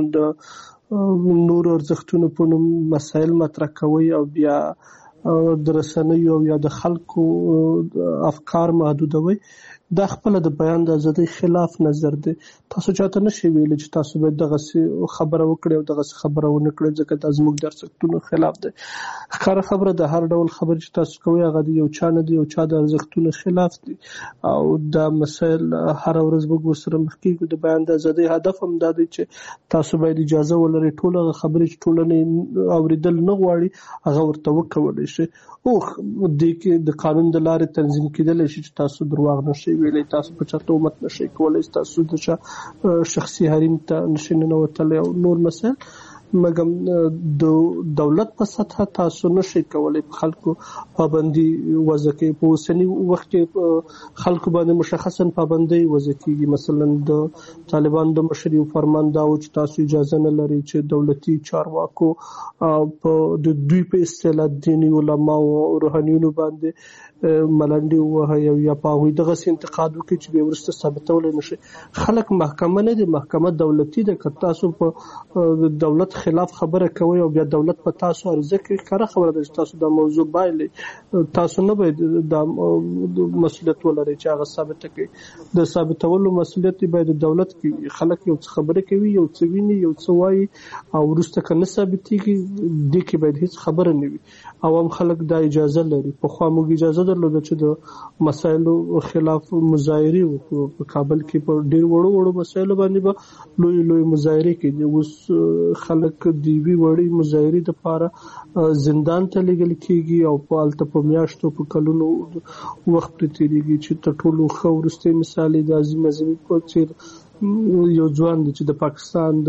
د نورو ارزښتونو په نوم مسایل مطرح کوئ او بیا د رسنیو او یا د خلکو افکار محدودوئ، دا خپله د بیان د ازادۍ خلاف نظر دی. تاسو چاته نشئ ویلی چې تاسو باید دغسې خبره وکړئ او دغسې خبره ونه کړئ، ځکه دا زموږ د ارزښتونو خلاف دی. ښکاره خبره د هر ډول خبرې چې تاسو کوئ هغه د یو چا نه دی، یو چا د ارزښتونو خلاف دی او دا مسایل هره ورځ موږ ورسره مخ کېږو. د بیان د ازادۍ هدف هم دا دی چې تاسو باید اجازه ولرئ ټول هغه خبرې چې ټولنې اورېدل نه غواړي هغه ورته وکولی شي. دې کې د قانون د لارې تنظیم کېدلی شي چې تاسو درواغ نشئ ویلی، تاسو په چا تهمت نشئ کولی، تاسو د چا شخصي حریم ته نشئ ننوتلی او نور مسایل. مګم د دولت په سطحه تاسو نشئ کولی په خلکو پابندي وضع کړئ. په اوسني وخت کې خلکو باندې مشخصا پابندۍ وضع کېږي. مثلا د طالبانو د مشر یو فرمان دا و چې تاسو اجازه نه لرئ چې دولتي چارواکو په د دوی په اصطلاح دیني علماو او روحانیونو باندې ملنډې ووهئ او یا په هغوی دغسې انتقاد وکړي چې بیا وروسته ثابتولی نه شي. خلک محکمه نه دي، محکمه دولتي ده. که تاسو په دولت خلاف خبره کوي او بیا دولت په تاسو عرضه کوي، ښکاره خبره ده چې تاسو دا موضوع بایلئ. تاسو نه باید دا مسؤلیت ولرئ چې هغه ثابته کړي. د ثابتولو مسؤلیت باید د دولت کې. خلک یو څه خبره کوي، یو څه ویني، یو څه وایي او وروسته که نه ثابتېږي، دې کې باید هېڅ خبره نه وي. عوام خلک دا اجازه لري. پخوا موږ اجازه درلوده چې د مسایلو خلاف مظاهرې وکړو. په کابل کې په ډېر وړو وړو مسایلو باندې به لوی لوی مظاهرې کېدې. اوس خلک د یوې وړې مظاهرې دپاره زندان ته لیږل کېږي او په هلته په میاشتو په کلونو وخت پرې تېرېږي. چې تر ټولو ښه وروستی مثال یې د عظیم اعظمي په څېر یو ځوان دی چې د پاکستان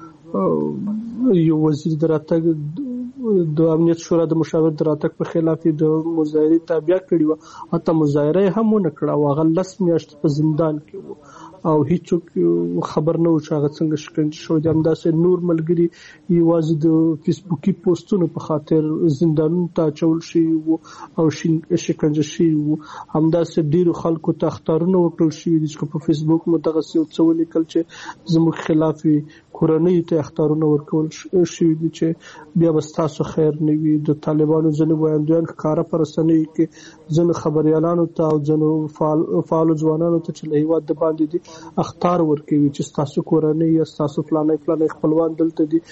د یو وزیر د راتګ د امنیت شورا د مشاور د راتګ په خلاف د مظاهرې تابع کړې وه. حتی مظاهره یې هم ونه کړه او هغه 10 میاشتې په زندان کې و او هیڅوک خبر نه و چې هغه څنګه شکنجه شوی دی. همداسې نور ملګري یوازې د فیسبوکي پوسټونو په خاطر زندانونو ته اچول شوي وو او شکنجه شوي وو. همداسې ډېرو خلکو ته اخطارونه ورکړل شوي دي چې په فیسبوک مو دغسې یو څه ولیکل چې زموږ خلاف کورنۍ ته اخطارونه ورکول شوي دي چې بیا به ستاسو خیر نه وي. د طالبانو ځینې ویاندویان ښکاره په رسنیو کې ځینو خبریالانو ته او ځینو فعالو ځوانانو ته چې له هېواد د باندې دي اخطار ورکوي چې ستاسو کورنۍ یا ستاسو فلانی خپلوان دلته دي.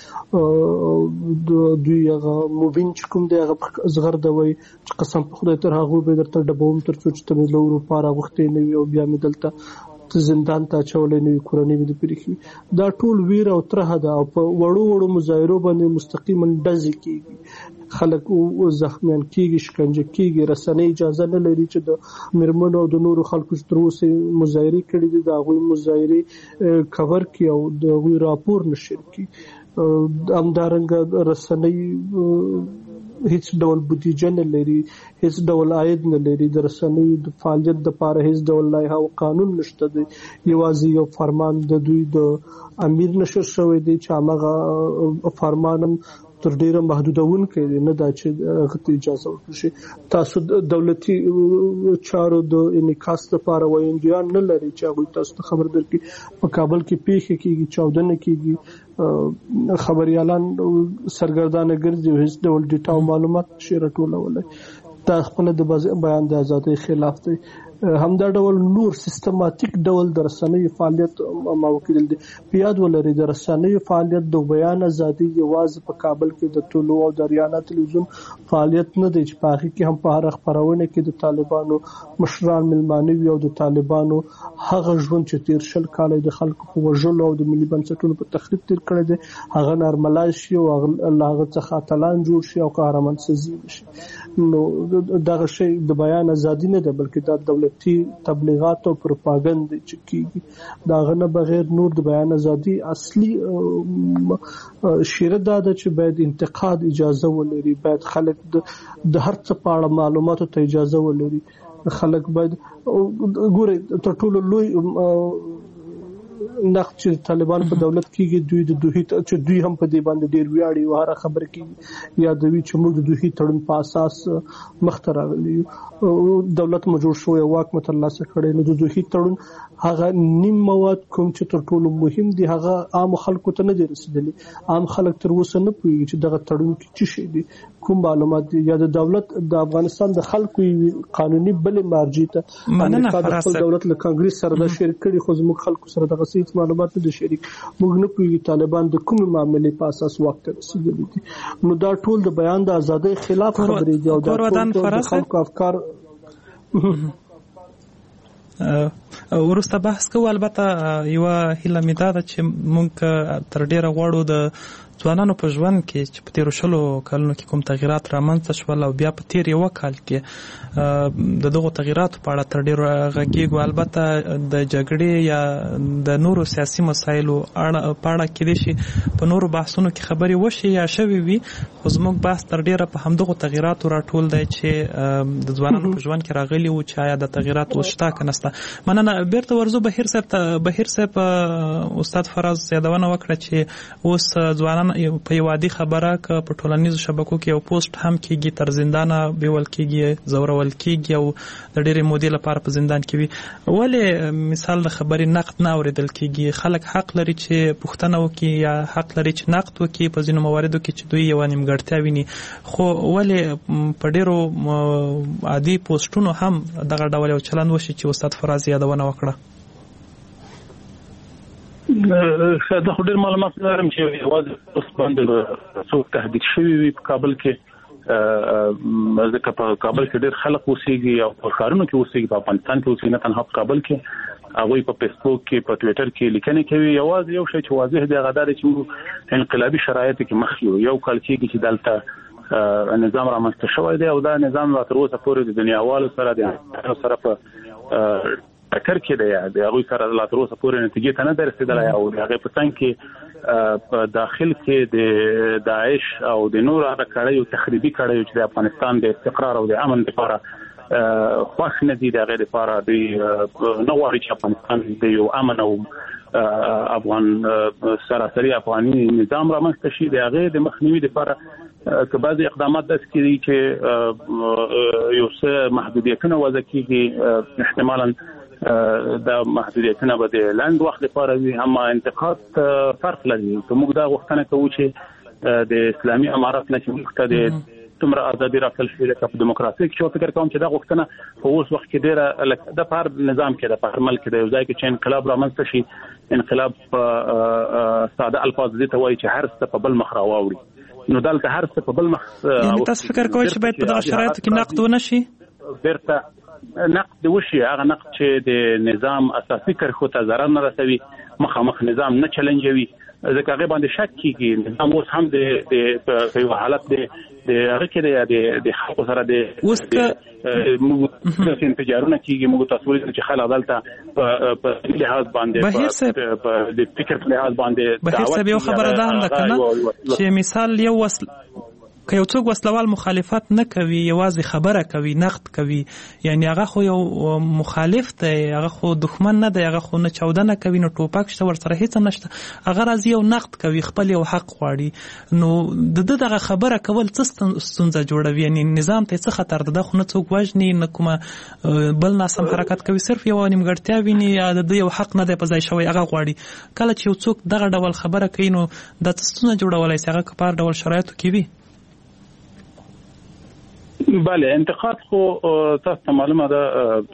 دوی هغه موبین چې کوم دی هغه زغردوي چې قسم په خدای تر هغو به درته ډبوم تر څو چې ته مې له اروپا راغوښتې نه وي او بیا مې دلته زندان ته اچولی نه وي، کورنۍ مې دې پرېښي. دا ټول ویره او ترهه ده او په وړو وړو مظاهرو باندې مستقیما ډزې کېږي، خلک زخمیان کېږي، شکنجه کېږي. رسنۍ اجازه نه لري چې د مېرمنو او د نورو خلکو چې تر اوسه مظاهرې کړي دي د هغوی مظاهرې کور کړي او د هغوی راپور نشر کړي. همدارنګه رسنۍ هیڅ ډول بودیجه نه لري، هیڅ ډول عاید نه لري، د رسنیو د فعالیت لپاره هیڅ ډول لایحه او قانون نشته دی. یوازې یو فرمان د دوی د امیر نشر شوی دی چې هغه فرمان هم تر ډیره محدودونکی دی، نه دا چې هغه اجازه ورکړي. تاسو دولتي چارو د انعکاس لپاره ویندیان نه لري چې هغوی تاسو ته خبر درکړي. په کابل کې پیښې کېږي، چاودنه کېږي، خبریالان سرګردانه ګرځي، هیڅ ډول ډیټا او معلومات نشي راټولولی. دا خپله د بیان د ازادۍ خلاف دی. همدا ډول نور سیستماتیک ډول د رسنیو فعالیت ما وکیل دي. په یاد ولرئ د رسنیو فعالیت د بیان ازادي یوازې په کابل کې د طلوع او د ریانا تلویزیون فعالیت نه دی چې په هغه کې هم په هر خبرونه کې د طالبانو مشران ملمانه وي او د طالبانو هغه ژوند چې تیر شل کال د خلکو په وژلو او د ملي بنسټونو په تخریب تیر کړی دی هغه نارملای شي او هغه څخه اتلان جوړ شي او قهرمان سازي شي. نو دغه شی د بیان ازادي نه ده، بلکې دا دولتي تبلیغات او پروپاګاندا چې کیږي. دا غنه بغیر نور د بیان ازادي اصلي شیره ده چې باید انتقاد اجازه ولري، باید خلک د هر څه په اړه معلوماتو ته اجازه ولري. خلک باید ګوري تر ټولو لوی نقد چې طالبان په دولت کې دوی د دوی چې دوی هم په دې باندې ډیر ویاړي او هر خبره کې یادوي چې موږ د دوی تړون په اساس مخته راغلي، دولت مو جوړ شو، واک مو ترلاسه کړی. نو د دوی تړون هغه نیم مواد کوم چې تر ټولو مهم دي هغه عام خلکو ته نه دي رسیدلي. عام خلک تر اوسه نه پوهیږي چې دغه تړون کې څه شي دي، کوم معلومات دي. یا د دولت د افغانستان د خلکو قانوني بل مرجع ته امریکا د خپل دولت له کانګرس سره د شریک کړي، خو زموږ خلکو سره دغه هیڅ معلومات نه دي شریک. موږ نه پوهیږو طالبان د کوم معاملې په اساس واک ته رسیدلي دي. نو دا ټول د بیان د ازادۍ خلاف خبرې دي او دا ټول خلکو افکار ورسته بحث کوو. البته یو هیله مې دا ده چې موږ تر ډیره غواړو د ځوانانو په ژوند کې چې په تیرو شلو کلونو کې کوم تغیرات رامنځته شول او بیا په تیر یو کال کې د دغو تغیراتو په اړه تر ډیرو غږیږو. البته د جګړې یا د نورو سیاسي مسایلو په اړه کېدای شي په نورو بحثونو کې خبرې وشي یا شوي وي، خو زموږ بحث تر ډیره په همدغو تغیراتو راټول دی چې د ځوانانو په ژوند کې راغلي وو چې آیا د تغیراتو شته که نشته. مننه. بیرته ورځو بهیر صاحب استاد فراز یادونه وکړه چې اوس ځوانان په یو عادي خبره که په ټولنیزو شبکو کې یو پوسټ هم کېږي تر زندانه بیول کېږي، ځورول کېږي او د ډېرې مودې لپاره په زندان کې وي. ولې مثال د خبرې نقد نه اورېدل کېږي؟ خلک حق لري چې پوښتنه وکړي یا حق لري چې نقد وکړي په ځینو مواردو کې چې دوی یوه نیمګړتیا ویني، خو ولې په ډېرو عادي پوسټونو هم دغه ډول یو چلند وشي چې استاد فراز یادونه وکړه؟ دا خو ډېر معلومات لرم چې یوازې اوس باندې څوک تهدید شوي وي په کابل کې، ځکه په کابل کې ډېر خلک اوسېږي او په ښارونو کې اوسېږي، په افغانستان کې اوسېږي، نه تنها په کابل کې، هغوی په فیسبوک کې په ټویټر کې لیکنې کوي. یوازې یو شی چې واضح دی هغه دا دی چې انقلابي شرایطو کې مخ یو کال کېږي چې دلته نظام رامنځته شوی دی او دا نظام لا تر اوسه پورې د دنیاوالو سره د سره په ټکر کې دی، د هغوی سره لا تر اوسه پورې نتیجې ته نه ده رسېدلی او د هغې په څنګ کې په داخل کې د داعش او د نورو هغه کړیو تخریبي کړیو چې د افغانستان د استقرار او د امن لپاره خوښ نه دي، د هغې لپاره دوی نه غواړي چې افغانستان د یو امن او افغان سراسري افغاني نظام رامنځته شي. د هغې د مخنیوي لپاره که بعضې اقدامات داسې کېږي چې یو څه محدودیتونه وضع کېږي، احتمالا دا محدودیتونه به د لنډ وخت لپاره وي، اما انتقاد فرق لري. که موږ دا غوښتنه کوو چې د اسلامي امارت نه چې موږ ته د څومره ازادي راکړل شوې لکه په دیموکراسۍ کې، چې فکر کوم چې دا غوښتنه په اوس وخت کې ډېره د په هر نظام کې ده، په هر ملک کې ده، یو ځای کې چې انقلاب رامنځته شي، انقلاب په ساده الفاظ دې ته وایي چې هر څه په بل مخ راواوړي. نو دلته هر څه په بل مخ یعنې تاسو فکر کوئ چې باید په دغه شرایطو کې نقد ونه شي؟ بیرته نقد وشي، هغه نقد چې د نظام اساسي کرښو ته ضرر نه رسوي، مخامخ نظام نه چلنجوي، ځکه هغې باندې شک کېږي. نظام اوس هم د یو حالت د هغه کې د خلکو سره د اوس موږ انفجارونه کېږي، موږ تاسو ولیدل چې خلک دلته په لحاظ باندې په د فکر په لحاظ باندې بهیر صاحب یو خبره ده هم ده که نه چې مثال یو که یو څوک وسلوال مخالفت نه کوي، یوازې خبره کوي، نقد کوي، یعنی هغه خو یو مخالف دی، هغه خو دښمن نه دی، هغه خو نه چاودنه کوي، نو ټوپک شته، ورسره هیڅ نشته، هغه راځي یو نقد کوي، خپل یو حق غواړي، نو د دغه خبره کول څه ستونزه جوړوي؟ یعنی نظام ته څه خطر ده؟ خو نه څوک وژني، نه کومه بل ناسم حرکت کوي، صرف یو نیمګړتیا ویني، د یو حق نه دی په ځای شوی، هغه غواړي. کله چې یو څوک دغه ډول خبره کوي نو دا څه ستونزه جوړولی شي؟ هغه که په هر ډول شرایطو کې وي. بله، انتقاد خو تاسو ته معلومه ده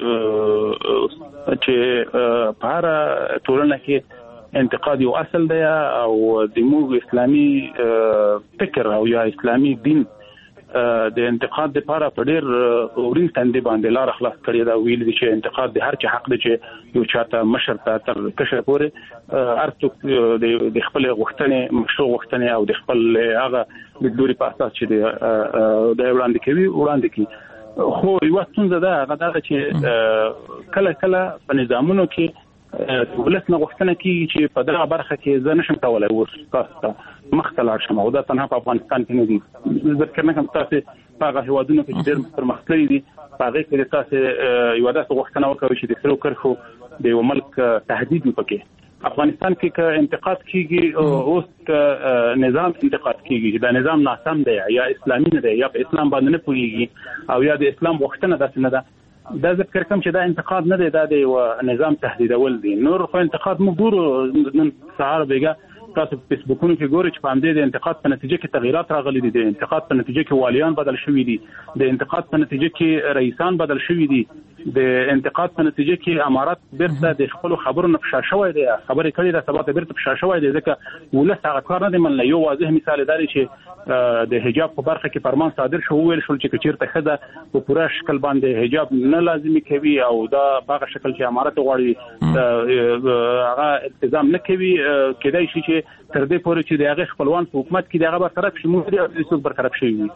چې په هر ټولنه کې انتقاد یو اصل دی، او د موږ اسلامي فکر او یا اسلامي دین د انتقاد لپاره په ډېر اورین تندې باندې لار خلاص کړی دا، ویل دي چې انتقاد د هر چا حق دی، چې یو چاته مشر ته تر کشر پورې هر څوک د خپل غوښتنې، مشروع غوښتنې او د خپل هغه لیدلوري په اساس چې د وړاندې کوي. خو یوه ستونزه ده، هغه دا چې کله کله په نظامونو کې ولس نه غوښتنه کیږي چې په دغه برخه کې زه نشم کولی اوس تاسو ته مخ ته لاړ شم، او دا تنها په افغانستان کې نه دي. ذکر نه کوم تاسو په هغه هېوادونو کې چې ډېر پرمختللي دي، په هغې کې تاسو یوه داسې غوښتنه وکړئ چې د سرو کرښو د یو ملک تهدید وي پکې. افغانستان کې که انتقاد کیږي، اوس نظام انتقاد کیږي چې دا نظام ناسم دی، یا اسلامي نه دی، یا په اسلام باندې نه پوهېږي، او یا د اسلام غوښتنه داسې نه ده، دا ذکر کوم چې دا انتقاد نه دی، دا د یو نظام تهدیدول دي. نور خو انتقاد موږ ګورو، نن سهار بیګا تاسو په فیسبوکونو کې ګورئ چې په همدې د انتقاد په نتیجه کې تغییرات راغلي دي، د انتقاد په نتیجه کې والیان بدل شوي دي، د انتقاد په نتیجه کې رئیسان بدل شوي دي، د انتقاد په نتیجه کې امارات بیرته د خپل خبرو نه فشار شوی دی، خبرې کړي دا سبا ته بیرته فشار شوی دی، ځکه ولس هغه کار نه دی منلی. یو واضح مثال دی چې د حجاب په برخه کې فرمان صادر شو، وویل شول چې چیرته ښځه په پوره شکل باندې حجاب نه لازمي کوي، او دا په هغه شکل چې امارات غواړي هغه التزام نه کوي، کېدای شي چې تر دې پورې چې د هغې خپلوان په حکومت کې د هغه برطرف شي، موږ دې څوک برطرف شوي وي.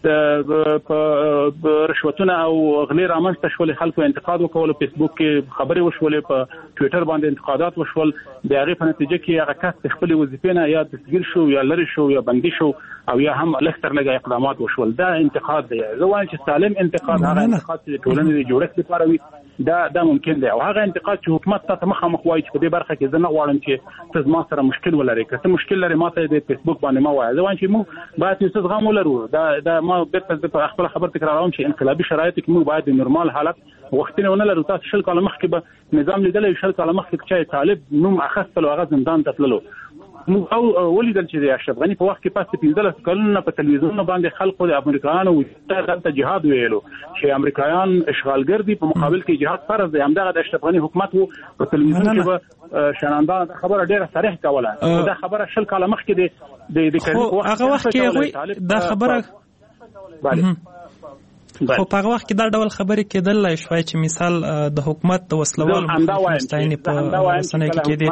په رشوتونه او غلې رامنځته شولې، خلکو انتقاد وکولو، فیسبوک کې خبرې وشولې، په ټویټر باندې انتقادات وشول، د هغې په نتیجه کې هغه کس د خپلې وظیفې نه یا دستګیر شو، یا لرې شو، یا بندي شو، او یا هم لږ تر لږه اقدامات وشول. دا انتقاد دی. زه وایم چې سالم انتقاد هغه انتقاد چې د ټولنې د جوړښت لپاره وي، دا ممکن دی، او هغه انتقاد چې حکومت ته مخامخ وایي چې په دې برخه کې زه نه غواړم چې ته زما سره مشکل ولرې، که ته مشکل لرې ما ته د فیسبوک باندې مه وایه. زه وایم چې موږ باید یو څه زغم ولرو. دا ما بیرته په خپله خبر تکراروم چې انقلابي شرایطو کې موږ باید د نورمال حالت غوښتنې ونه لرو. تاسو 20 کاله مخکې به نظام لیدلی، 20 کاله مخکې چې طالب نوم اخیستلو، هغه زندان ته تللو، او ولیدل چې د اشرف غني په وخت کې پس 15 کلونه په تلویزیونونو باندې خلکو د امریکایانو دلته جهاد ویلو چې امریکایان اشغالګر دي، په مقابل کې جهاد فرض دی. همدغه د اشرف غني حکومت وو، په تلویزیون کې به شناندان خبره ډیره صریح کوله. دا خبره 20 کاله مخکې د هغه وخت کې دا خبره خو په هغه وخت کې دا ډول خبرې کېدلای شوای چې مثال د حکومت د وسلوالو مستعینې په رسنیو کې کېدې.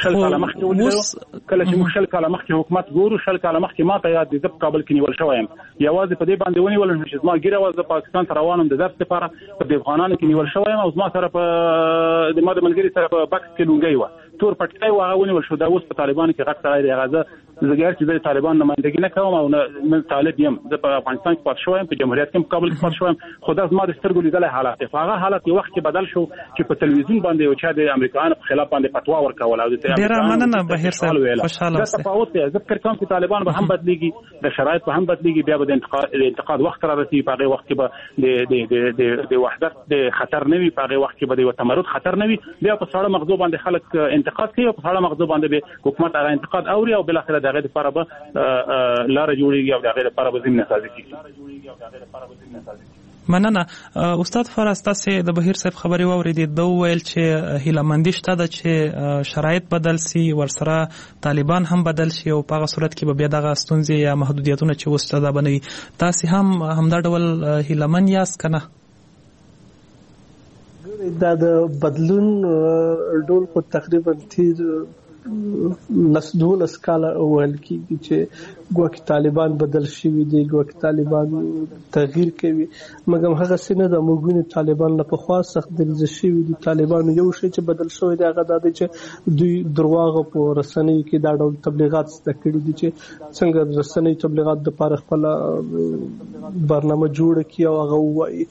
کله چې موږ 20 کاله مخکې حکومت ګورو، 20 کاله مخکې ما ته یاد دي زه په کابل کې نیول شوی یم، یوازې په دې باندې ونیول چې زما ګیره وه، زه پاکستان ته روان وم د درس لپاره، په دې افغانانو کې نیول شوی یم، او زما سره د ما د ملګري سره په بکس کې لونګۍ وه، تور پټکی و، هغه ونیول شو. دا اوس په طالبانو کې غټ سړی دی، هغه زه ګر چې د طالبان نمایندګي نه کوم او نه طالب یم، زه په افغانستان کې پاتې شوی یم، په جمهوریت کې په کابل کې پاتې شوی یم، خو دا زما د سترګو لیدلی حالت دی. خو هغه حالت یو وخت کې بدل شو چې په تلویزیون باندې یو چا د امریکایانو په خلاف باندې فتوا ورکوله، او ډېره مننه بهیر صاحب، خوشحاله اوسئ. دا تفاوت دی. زه فکر کوم چې طالبان به هم بدلېږي، د شرایط به هم بدلېږي، بیا به د انتقاد وخت را رسېږي، په هغې وخت کې به د وحدت د خطر نه وي، په هغې وخت کې به د یو تمرد خطر نه وي، بیا په ساړه مغزو باندې خلک انتقاد کوي، او په ساړه مغزو باندې به حکومت هغه انتقاد اوري، او بالاخره د هغې دپاره به لاره جوړېږي، او د هغې دپاره به ضمنه سازي کېږي. مننه. استاد فراز، تاسې د بهیر صاحب خبرې واورېدې، ده وویل چې هیلهمندي شته ده چې شرایط بدل سي، ورسره طالبان هم بدل شي، او په هغه صورت کې به بیا دغه ستونزې یا محدودیتونه چې اوس شته دا به نه وي. تاسې هم همدا ډول هیلهمن یاست که نه؟ دا د بدلون ډول خو تقریبا تیر 12 کاله ویل کېږي چې ګواکې طالبان بدل شوي دي، ګواکې طالبان تغییر کوي، مګر هغه څه نه ده. موږ طالبان له پخوا سخت دریځه شوي دي. طالبانو یو شی چې بدل شوی دی هغه دا دی چې دوی درواغ په رسنیو کې دا ډول تبلیغات زده کړي دي چې څنګه رسنۍ تبلیغات دپاره خپله برنامه جوړه کړي او هغه ووایي.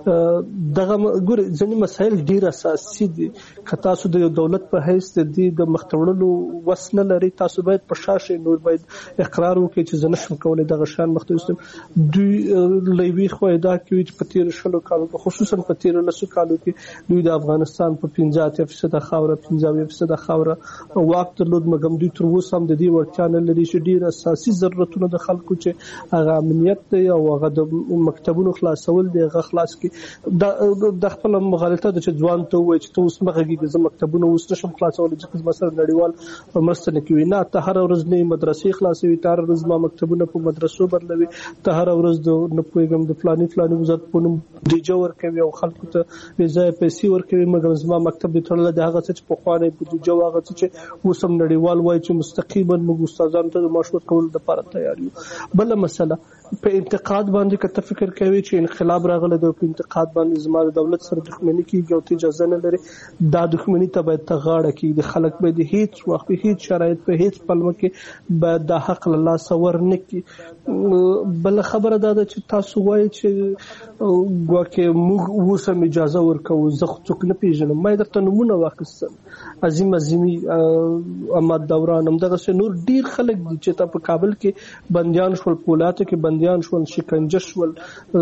دغه ګورئ ځینې مسایل ډېر اساسي دي. که تاسو د یو دولت په حیث د دې د مخ ته وړلو وس نه لرئ، تاسو باید په شا شئ، نور باید اقرار وکړئ چې زه نشم کولی دغه شیان مخ ته یوسم. دوی له یوې خوا دا کوي چې په تېرو 20 کالو کې، خصوصا په تېرو 10 کالو کې دوی د افغانستان په 15% خاوره 15% خاوره واک درلود، مګر دوی تر اوسه هم د دې وړتیا نه لري چې ډېر اساسي ضرورتونه د خلکو چې هغه امنیت دی او هغه د مکتبونو خلاصول دی هغه خلاص کړي. د خپل مغالطه د چې ځوان ته ووایي چې ته اوس مه غږېږه، زه مکتبونه اوس نشم خلاصولی ځکه زما سره نړیوال مرسته نه کوي. نه، ته هره ورځ نوې مدرسې خلاصوي، ته هره ورځ ما مکتبونه په مدرسو بدلوي، ته هره ورځ د نه پوهېږم د فلاني وزارت په نوم بودیجه ورکوي او خلکو ته بې ځایه پیسې ورکوي، مګر زما مکتب دی تړلی د هغه څه چې پخوانی بودیجه و، هغه څه چې اوس هم نړیوال وایي چې مستقیما موږ استادانو ته د معاش ورکولو دپاره تیار یو. بله مسله په انتقاد باندې که ته فکر کوي چې انقلاب راغلی دی، په انتقاد باندې زما د دولت سره دښمني کېږي او ته اجازه نه لري، دا دښمني ته باید ته غاړه کېږدي. خلک باید هېڅ وخت په هېڅ شرایط په هېڅ پلمه کې باید دا حق له لاسه ورنه کړي. بله خبره دا ده چې تاسو وایئ چې ګواکې موږ اوس هم اجازه ورکوو، زه خو څوک نه پېژنم. ما یې درته نومونه واخیستل، عظیم عظیمي، احمد دوران، همدغسې نور ډېر خلک دي چې ته په کابل کې بندیان شول، پولاتو کې بندیان شول، شکنجه شول،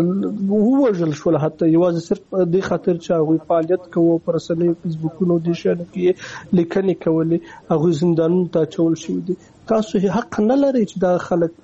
ووژل شول، حتی یوازې صرف دې خاطر چې هغوی فعالیت کوو په رسنیو فیسبوکونو دې شیانو کې لیکنې کولې، هغوی زندانونو ته اچول شوي دي. تاسو حق نه لرئ چې دا خلک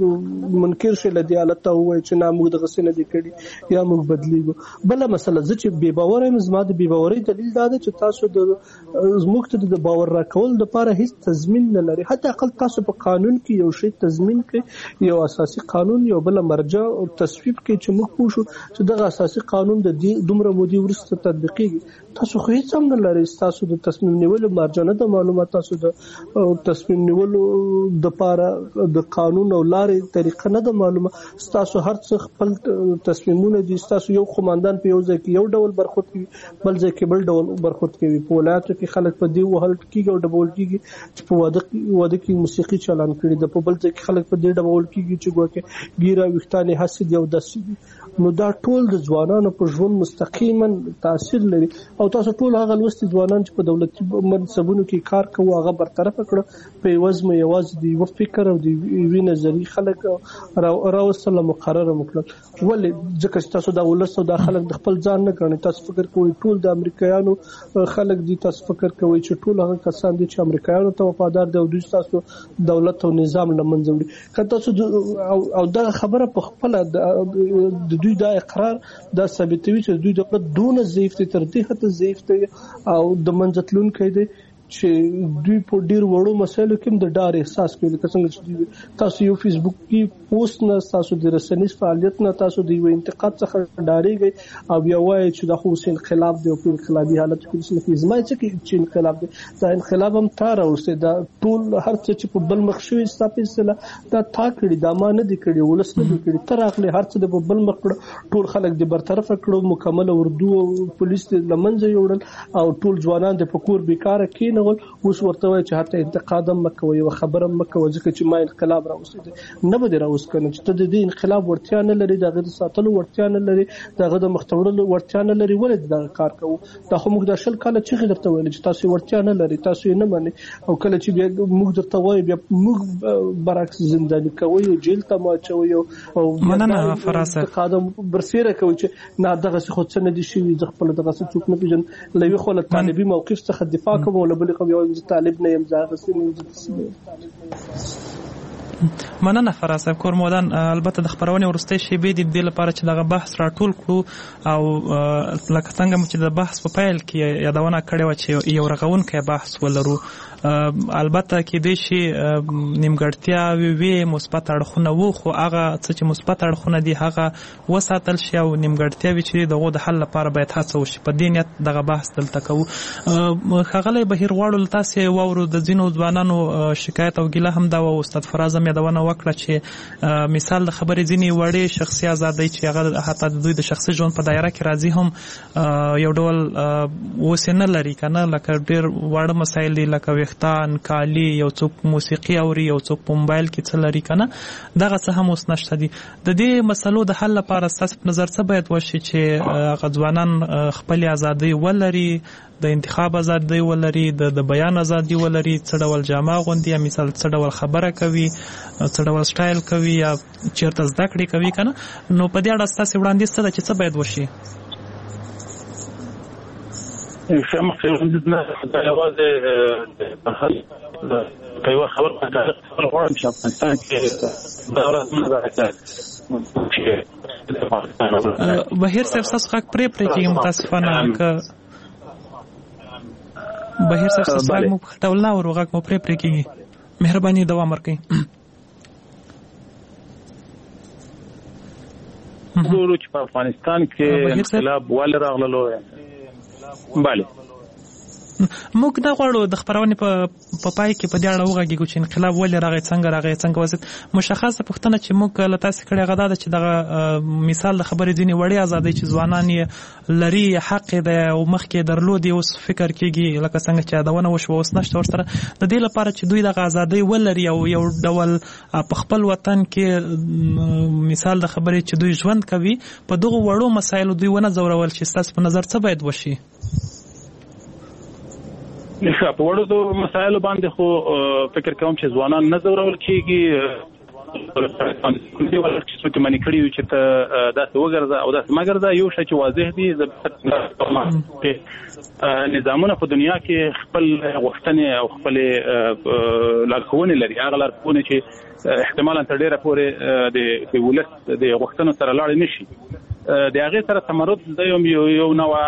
منکر شي له دې حالته ووایي چې نه موږ دغسې نه دي کړي یا موږ بدلېږو. بله مسله، زه چې بې باوره یم، زما د بې باورۍ دلیل دا ده چې تاسو زموږ ته د باور راکولو دپاره هېڅ تضمین نه لري. حتی اقل تاسو په قانون کې یو شی تضمین کړئ، یو اساسي قانون، یو بله مرجع تصویب کړئ چې موږ پوه شو چې دغه اساسي قانون د دې دومره مودې وروسته تطبیقېږي. تاسو خو هېڅ هم نه لرئ، تاسو د تصمیم نیولو مرجع نه ده معلومه، تاسو د تصمیم نیولو دپاره د قانون او لارې طریقه نه ده معلومه. ستاسو هر څه خپل تصمیمونه دي. ستاسو یو قوماندان په یو ځای کې یو ډول برخورد کوي، بل ځای کې بل ډول برخورد کوي. په ولایاتو کې خلک په دې وهل کېږي او ډبول کېږي چې په واده کې موسیقي چالان کړي ده، په بل ځای کې خلک په دې ډبول کېږي چې ګواکې ګیره ویښتان یې هسې دي او داسې دي. نو دا ټول د ځوانانو په ژوند مستقیما تاثیر لري. او تاسو ټول هغه لوستي ځوانان چې په دولتي منصبونو کې کار کوي هغه برطرف کړه، په یوازې د یو فکر او د یوې نظریې خلک راوستل، مقرره وکړل. ولې؟ ځکه چې تاسو دا ولس او دا خلک د خپل ځان نه ګڼئ. تاسو فکر کوئ ټول د امریکایانو خلک دي، تاسو فکر کوئ چې ټول هغه کسان دي چې امریکایانو ته وفادار دي او دوی تاسو دولت او نظام له منځه وړي. که تاسو او دا خبره په خپله د دوی دا اقرار دا ثابتوي چې دوی دولت دونه ضعیف دی، تر دې حده ضعیف دی او د منځه تلونکی دی چې دوی په ډیر وړو مسایلو کې د ډار احساس کوي. لکه څنګه چې تاسو یو فیسبوکي پوسټ نه، تاسو د رسنیز فعالیت نه، تاسو د یو انتقاد څخه ډارېږئ او بیا وایي چې دا خو انقلاب دی او په انقلابي حالت کې څه زما چې انقلاب دی. دا انقلاب هم تا راوستی، دا ټول هر څه چې په بل مخ شوي ستا په اصطلاح دا تا کړي، دا ما نه دي کړي، ولس نه دي کړي. ته راغلې هر څه د په بل مخ کړه، ټول خلک دې برطرفه کړو، مکمله اردو او پولیس دې له منځه یوړل او ټول ځوانان دې په کور بیکاره کېنول. اوس ورته وایي چې حتی انتقاد هم مه کوئ، یوه خبره هم مه کوه، ځکه چې ما انقلاب راوستی دی. نه به دې راوست که نه چې ته د دې انقلاب وړتیا نه لري، د هغه د ساتلو وړتیا نه لري، د هغه د مخ ته وړلو وړتیا نه لري، ولې دې دغه کار کوو؟ دا خو موږ دا 20 کاله چغې درته ویلې چې تاسو وړتیا نه لري، تاسو یې نه منئ، او کله چې بیا موږ درته وایو بیا موږ برعکس زنداني کوئ او جیل ته مو اچوئ او مننه فراس انتقاد برسېره کوئ چې نه دغسې خو څه نه دي شوي، زه خپله دغسې څوک نه پېژنم. له یوې خوا له طالبي موقف څخه دفاع کوم او له بلې خوا بیا طالب نه یم، زه هغسې نه یم. مننه فراس صاحب کورمودان. البته د خبرونې وروستۍ شیبې د دې لپاره چې دغه بحث راټول کړو او لکه څنګه چې د بحث په پیل کې یادونه کړې وه چې یو رغونکی بحث ولرو، البته کې د شي نیمګړتیا وی مثبت اړخونه وو خو هغه څه چې مثبت اړخونه دي هغه وساتل شي او نیمګړتیا وی چې دغه د حل لپاره باید هڅه وشي. په دې نیت دغه بحث دلته کوو. ښاغلی بهیر غواړو تاسو واورو د ځینو ځوانانو شکایت او ګیله هم دا و. استاد فراز هم یادونه وکړه چې مثال د خبرې ځینې وړې شخصي ازادۍ چې هغه حتی د دوی د شخصي ژوند په دایره کې راځي هم یو ډول اوس نه لري کنه، لکه ډېر واړه مسایل دي لکه ویښتان، کالي، یو څوک موسیقي اوري، یو څوک په موبایل کې څه لري کنه، دغه څه هم اوس نشته دي. د دې مسلو د حل لپاره ستاسو په نظر څه باید وشي چې هغه ځوانان خپل ازادۍ ولري، د انتخاب ازادۍ ولري، د بیان ازادۍ ولري، څه ډول جامه اغوندي، یا مثال څه ډول خبره کوي، څه ډول سټایل کوي، یا چیرته زده کړې کوي کنه. نو په دې اړه ستاسو وړاندیز څه ده چې څه باید وشي؟ دا یوازې په یوه خبر غواړم چې افغانستان کې دا ورځ بهیر صاحب ستاسو غږ پرې کېږي متاسفانه که بهیر صاحب ستاسو غږ مو په ډول نه اورو، غږ مو پرې کېږي، مهرباني دوام ورکړئ. ګورو چې په افغانستان کې انقلاب ولې راغللو. بله موږ دا غواړو د خبرونې په پای کې په دې اړه وغږیږو چې انقلاب ولې راغی، څنګه وضعیت. مشخصه پوښتنه چې موږ له تاسو کړې هغه ده چې دغه مثال د خبرې ځینې وړې ازادۍ چې ځوانان یې لري حق دی او مخکې درلودي، اوس فکر کېږي لکه څنګه چې یادونه وشوه اوس نشته ورسره. د دې لپاره چې دوی دغه ازادۍ ولري او یو ډول په خپل وطن کې مثال د خبرې چې دوی ژوند کوي په دغه وړو مسایلو دوی ونه ځورول چې ستاسو په نظر څه باید وشي؟ په وړو مسایلو باندې خو فکر کوم چې ځوانان نه ځورول کېږي، څوک منې کړي وي چې ته داسې وګرځه او داسې مه ګرځه. یو شی چې واضح دي نظامونه په دنیا کې خپل غوښتنې او خپل لارښوونې لري. هغه لارښوونې چې احتمالاً تر ډېره پورې د ولس د غوښتنو سره لاړې نشي، د هغې سره تمرد د یو نوع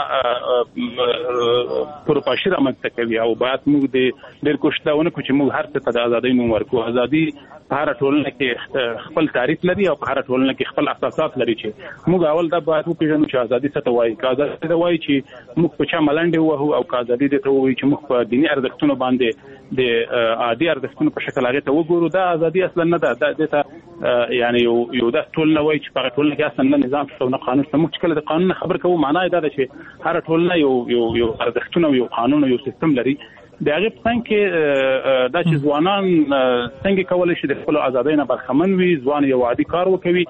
پروپاشي رامنځته کوي او باید موږ د ډېر کوشش دا ونه کړو چې موږ هر څه ته د ازادۍ نوم ورکړو. ازادي په هره ټولنه کې خپل تعریف لري او په هره ټولنه کې خپل اساسات لري چې موږ اول دا باید وپېژنو چې ازادي څه ته وایي. که ازادي ته وایي چې موږ په چا ملنډې ووهو او که ازادي دې ته ووایي چې موږ په دیني ارزښتونو باندې د عادي ارزښتونو په شکل هغې ته وګورو، دا ازادي اصلا نه ده. دې ته یعنې یو داسې ټولنه وایي چې په هغه ټولنه کې اصلا نه نظام شته او نه قانون شته. موږ چې کله د قانون خبر کوو معنا یې دا ده چې هره ټولنه یو ارزښتونه او یو قانون او یو سیستم لري. د هغې په څنګ کې دا چې ځوانان څنګه کولی شي د خپلو ازادۍ نه برخمن وي، ځوان یو عادي کار وکوي.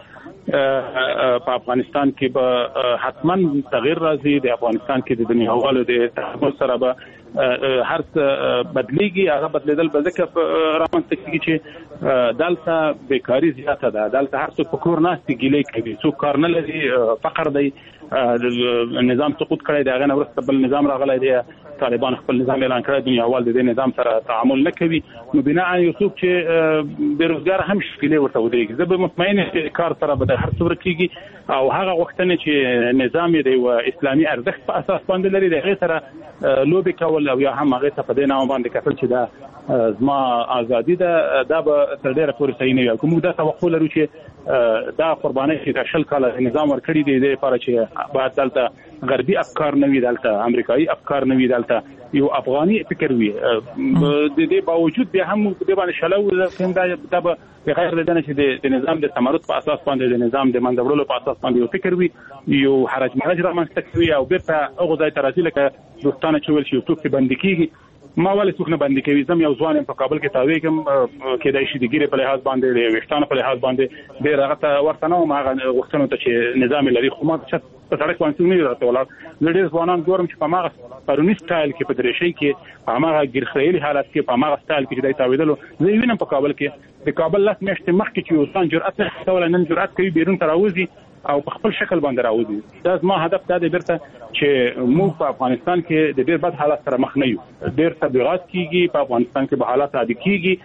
په افغانستان کې به حتما تغییر راځي. د افغانستان کې د دنیاوالو د تحمل سره به هر څه بدلیږي. هغه بدلیدل به ځکه رامنځته کېږي چې دلته بیکاري زیاته ده، دلته هر څوک په کور ناست ګیلې کوي، څوک کار نه لري، فقر دی، نظام سقوط کړی دی، هغه نه وروسته بل نظام راغلی دی، طالبان خپل نظام اعلان کړی، دنیاوال د دې نظام سره تعامل نه کوي. نو بنا یو څوک چې بیروزګار هم شکلې ورته ودرېږي. زه به مطمئن یم چې کار سره به د هر څه ورکېږي او هغه غوښتنې چې نظام یې د یو اسلامي ارزښت په اساس باندې لري د هغې سره لوبې کول او یا هم هغې ته په دې نامه باندې کتل چې دا زما ازادي ده، دا به تر ډېره پورې صحیح نه وي. که موږ دا توقع لرو چې دا قربانۍ چې دا 20 کاله نظام ورکړي دي د دې لپاره چې باید دلته غربي افکار نه وي، دلته امریکایي افکار نه وي، دلته یو افغاني فکر وي، د دې باوجود بیا هم د دې باندې شلو دا به بغیر د دې چې د نظام د تمرد په اساس باندې د نظام د منځوړلو په اساس باندې یو فکر وي، یو حرج مرج رامنځته کوي او بیرته هغه ځای ته راځي لکه دوستانه چې ویل شي څوک بندي کیږي. ما ولې څوک نه باندې کوي؟ زم یو ځوان په کابل کې تاویږم، کېدای شي د ګیرې په لحاظ باندې د ویښتانو په لحاظ باندې ډېر هغه ته ورته نه وم، هغه غوښتنو ته چې نظام لري. خو ما په سړک باندې نه راته ولاړ. زه ډېر ځوانان ګورم چې په هماغه پروني سټایل کې په درېشۍ کې په هماغه ګیرخیلي حالت کې په هماغه سټایل کې چې دی تاویدلو زه یې وینم په کابل کې. د کابل لس میاشتې مخکې چې یو ځان جرأت نه کولی، نن جرأت کوي بیرون ته راوځي او په خپل شکل باندې راوځي. دا زما هدف دا دی بیرته چې موږ په افغانستان کې د ډېر بد حالات سره مخ نه یو. ډېر تبلیغات کېږي، په افغانستان کې به حالات عادي کېږي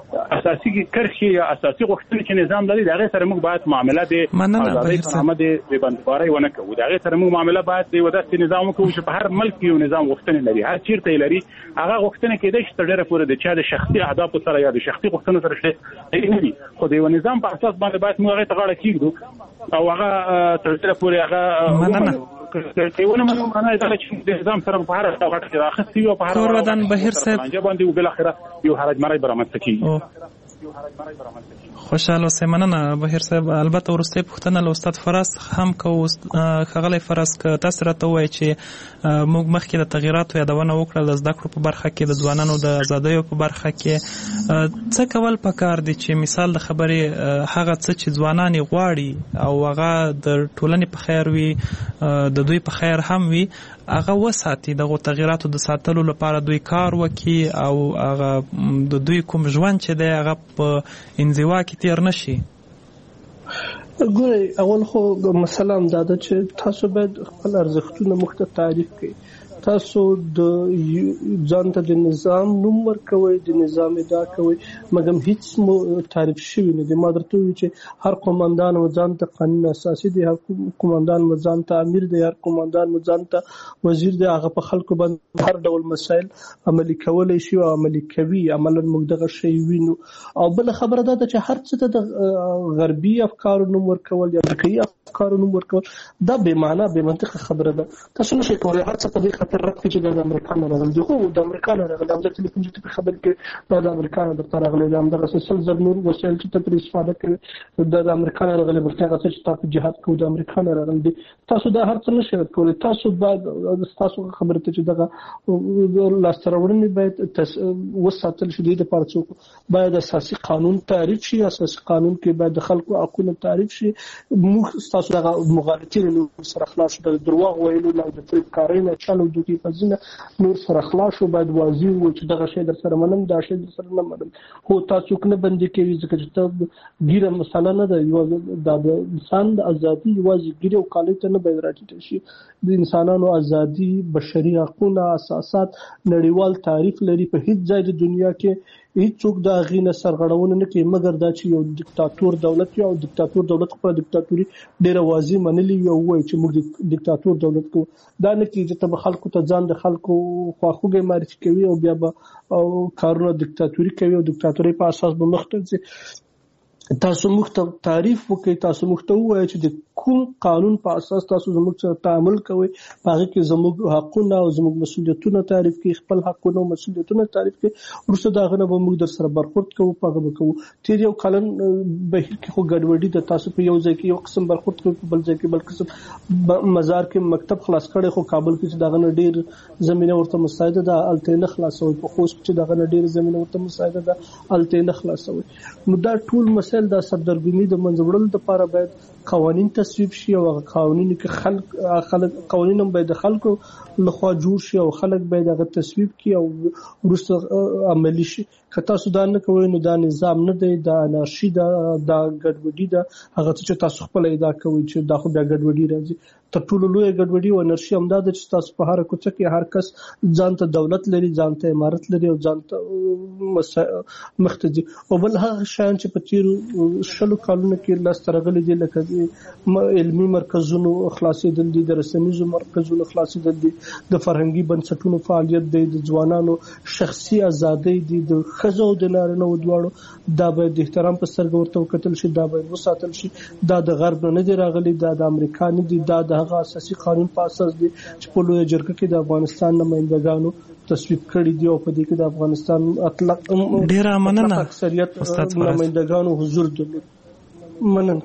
اساسي کرښې یا اساسي غوښتنې چې نظام لري د هغې سره موږ باید معامله د ازادۍ په نامه د بندبارۍ ونه کوو. د هغې سره موږ معامله باید د یو داسې نظام وکړو چې په هر ملک یو نظام غوښتنې لري، هر چیرته یې لري. هغه غوښتنې کېدای شي تر ډېره پورې د چا د شخصي اهدافو سره یا د شخصي غوښتنو سره شته نه وي، خو د یو نظام په اساس باندې باید موږ هغې ته غاړه کېږدو او هغه تر ډېره پورې هغه کېونه منو معنا دا چې د نظام سره په هر غټه کې راخستي او په هر ودان بهیر صاحب باندې او بل اخره یو حرج مرای برآمد کیږي. خوشاله اوسئ. مننه بهیر صاحب. البته وروستۍ پوښتنه له استاد فراز هم کوو. ښاغلی فراز، که تاسو راته ووایئ چې موږ مخکې د تغییراتو یادونه وکړه د زده کړو په برخه کې، د ځوانانو د ازادیو په برخه کې څه کول پکار دي چې مثال د خبرې هغه څه چې ځوانان یې غواړي او هغه د ټولنې په خیر وي، د دوی په خیر هم وي، هغه وساتي، دغه تغییراتو د ساتلو لپاره دوی کار وکړي او هغه د دوی کوم ژوند چې دی هغه په انزوا کې تیر نشي؟ ګورئ، اول خو مسله همدا ده چې تاسو باید خپل ارزښتونه موږ ته تعریف کړئ. تاسو د ځان ته د نظام نوم ورکوئ، د نظام ادعا کوئ، مګر هیڅ تعریف شوی نه دی. ما درته وویل چې هر قومندان و ځان ته قانون اساسي دی، هر قومندان و ځان ته امیر دی، هر قومندان و ځان ته وزیر دی. هغه په خلکو باندې هر ډول مسایل عملي کولی شي او عملي کوي. عملاً موږ دغه شی وینو. او بل خبره دا ده چې هر څه ته د غربي افکارو نوم ورکول یا امریکایي افکارو نوم ورکول دا بې معنا بې منطقه خبره ده. تاسو نشئ کولی هر څه په دې خاطر رد کړئ چې دا د امریکا نه راغلی دی. خو د امریکا نه راغلی، همدا ټلیفون چې په خبر کې دا د امریکا نه درته راغلی دی، همدغسې 100,000 نور وسایل چې ته پرې استفاده کوې دا د امریکا نه راغلی، بلکې هغه څه چې تاسو جهاد کوو د امریکا نه راغلی دی. تاسو دا هر څه نشئ رد کولی. تاسو باید ستاسو خبره ته چې دغه لاسته راوړنې باید وساتل شي. د دې لپاره څوک باید اساسي قانون تعریف شي، اساسي قانون کې باید د خلکو حقونه تعریف شي. موږ ستاسو دغه مغالطین سره خلاص شو، د درواغ ویلو نه، د فریبکارۍ نه، چل او دوکې پزینه نور سره خلاص شو. باید واضح وو چې دغه شی در سره منم، دا شی در سره نه منم. خو تاسو نه بندي کوي ځکه چې ته ګیره مسله نه ده. دا د انسان د ازادي یوازې ګیره او کالي ته نه باید راټیټ شي. د انسانانو ازادي، بشري حقونه، اساسات نړیوال تعریف لري. په هیڅ ځای د دنیا کې هیڅوک د هغې نه سرغړونه نه کوي مګر دا چې یو دیکتاتور دولت وي او دیکتاتور دولت خپله دیکتاتوري ډېره واضح منلې وي او ووایي چې موږ دیکتاتور دولت کوو. دا نه کېږي چې ته به خلکو ته ځان د خلکو خواخوږی معرفي کوي او بیا به کارونه دیکتاتوري کوي او دیکتاتورۍ په اساس به مخ ته ځي. تاسو موږ ته تعریف وکړئ، تاسو موږ ته ووایئ چې د کوم قانون په اساس تاسو زموږ سره تعامل کوئ، په هغې کې زموږ حقونه او زموږ مسؤلیتونه تعریف کړئ، خپل حقونه او مسؤلیتونه تعریف کړئ. وروسته د هغه نه به موږ در سره برخورد کوو، په هغه به کوو. تېر یو کلن بهیر کې خو ګډوډي ده. تاسو په یو ځای کې یو قسم برخورد کوئ، په بل ځای کې بل قسم. مزار کې مکتب خلاص کړی خو کابل کې چې د هغه نه ډېر زمینه ورته مساعده ده هلته یې نه خلاصوئ. په خوست کې چې د هغه نه ډېر زمینه ورته مساعده ده هلته یې نه خلاصوئ. نو دا ټول مسایل د سردرګمي د منځه وړلو لپاره باید قوانین تصویب شي او هغه قوانینو کې خلک قوانین هم باید د خلکو لخوا جوړ شي او خلک باید هغه تصویب کړي او وروسته عملي شي. که تاسو دا نه کوئ نو دا نظام نه دی، دا انارشي ده، دا ګډوډي ده. هغه څه چې تاسو خپله ادعا کوئ چې دا خو بیا ګډوډي راځي. تر ټولو لویه ګډوډي او انارشي همدا ده چې تاسو په هره کوڅه کې هر کس ځان ته دولت لري، ځان ته امارت لري او ځان ته مخ ته ځي. او بل هغه شیان چې په تېرو 100 کالونو کې لاسته راغلي دي لکه علمي مرکزونو خلاصېدل دي، د رسنیزو مرکزونو خلاصېدل دي، د فرهنګي بنسټونو فعالیت دی، د ځوانانو شخصي ازادۍ دي، د ښځو او د نارینه‌و دواړو. دا باید د احترام په سترګه ورته وکتل شي، دا باید وساتل شي. دا د غرب نه دی راغلی، دا د امریکا نه دی، دا د هغه اساسي قانون په اساس دی چې په لویه جرګه کې د افغانستان نمایندګانو تصویب کړي دي او په دې کې د افغانستان ډېره مننه اکثریت نمایندګانو حضور درلود. مننه.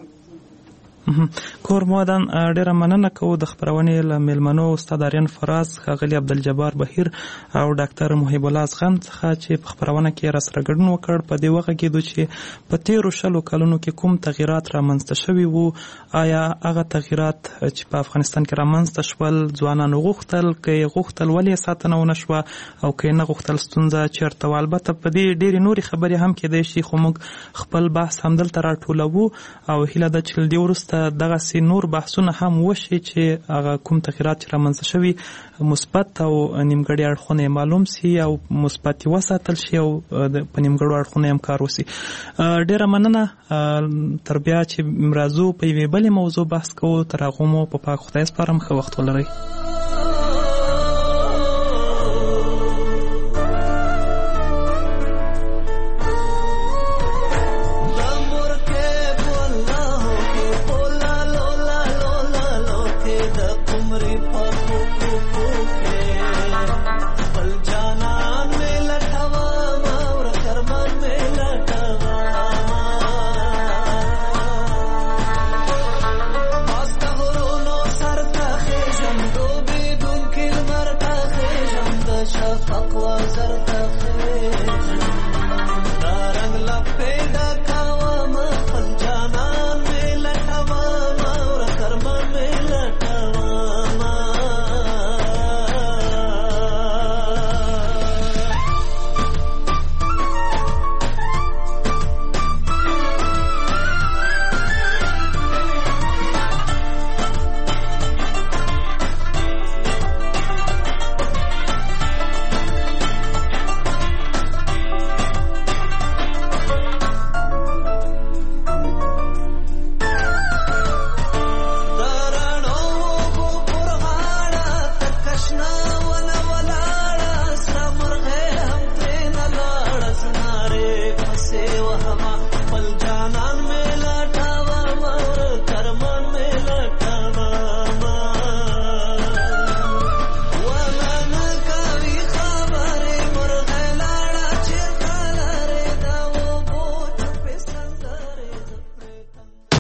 کورمودان ډیره مننه کوو د خبرونې له میلمنو استاد آریان فراز، ښاغلي عبدالجبار بهیر او ډاکټر محب الله ازغند څخه چې په خبرونه کې راسره ګډون وکړ. په دې وغږېدو چې په تېرو 100 کلونو کې کوم تغییرات رامنځته شوي وو، آیا هغه تغییرات چې په افغانستان کې رامنځته شول ځوانانو غوښتل، که یې غوښتل ولې یې ساتنه ونه شوه، او که یې نه غوښتل ستونزه چېرته وه. البته په دې ډېرې نورې خبرې هم کېدای شي، خو موږ خپل بحث همدلته راټولوو او هیله ده چې له دې وروسته ورسته دغه سي نور بحثونه هم وشي چې هغه کوم تغیرات چې رامنځته شوي مثبت او نیمګړي اړخونه معلوم سي او مثبت وساتل شي او په نیمګړو اړخونه هم کار وشي. ډیره مننه. تر بیا چې مرزو په یوې بلې موضوع بحث کوو تر هغه مو په پاک خدای سپارم. ښه وخت ولرئ. شفق وزرت خیش دارنگ لپه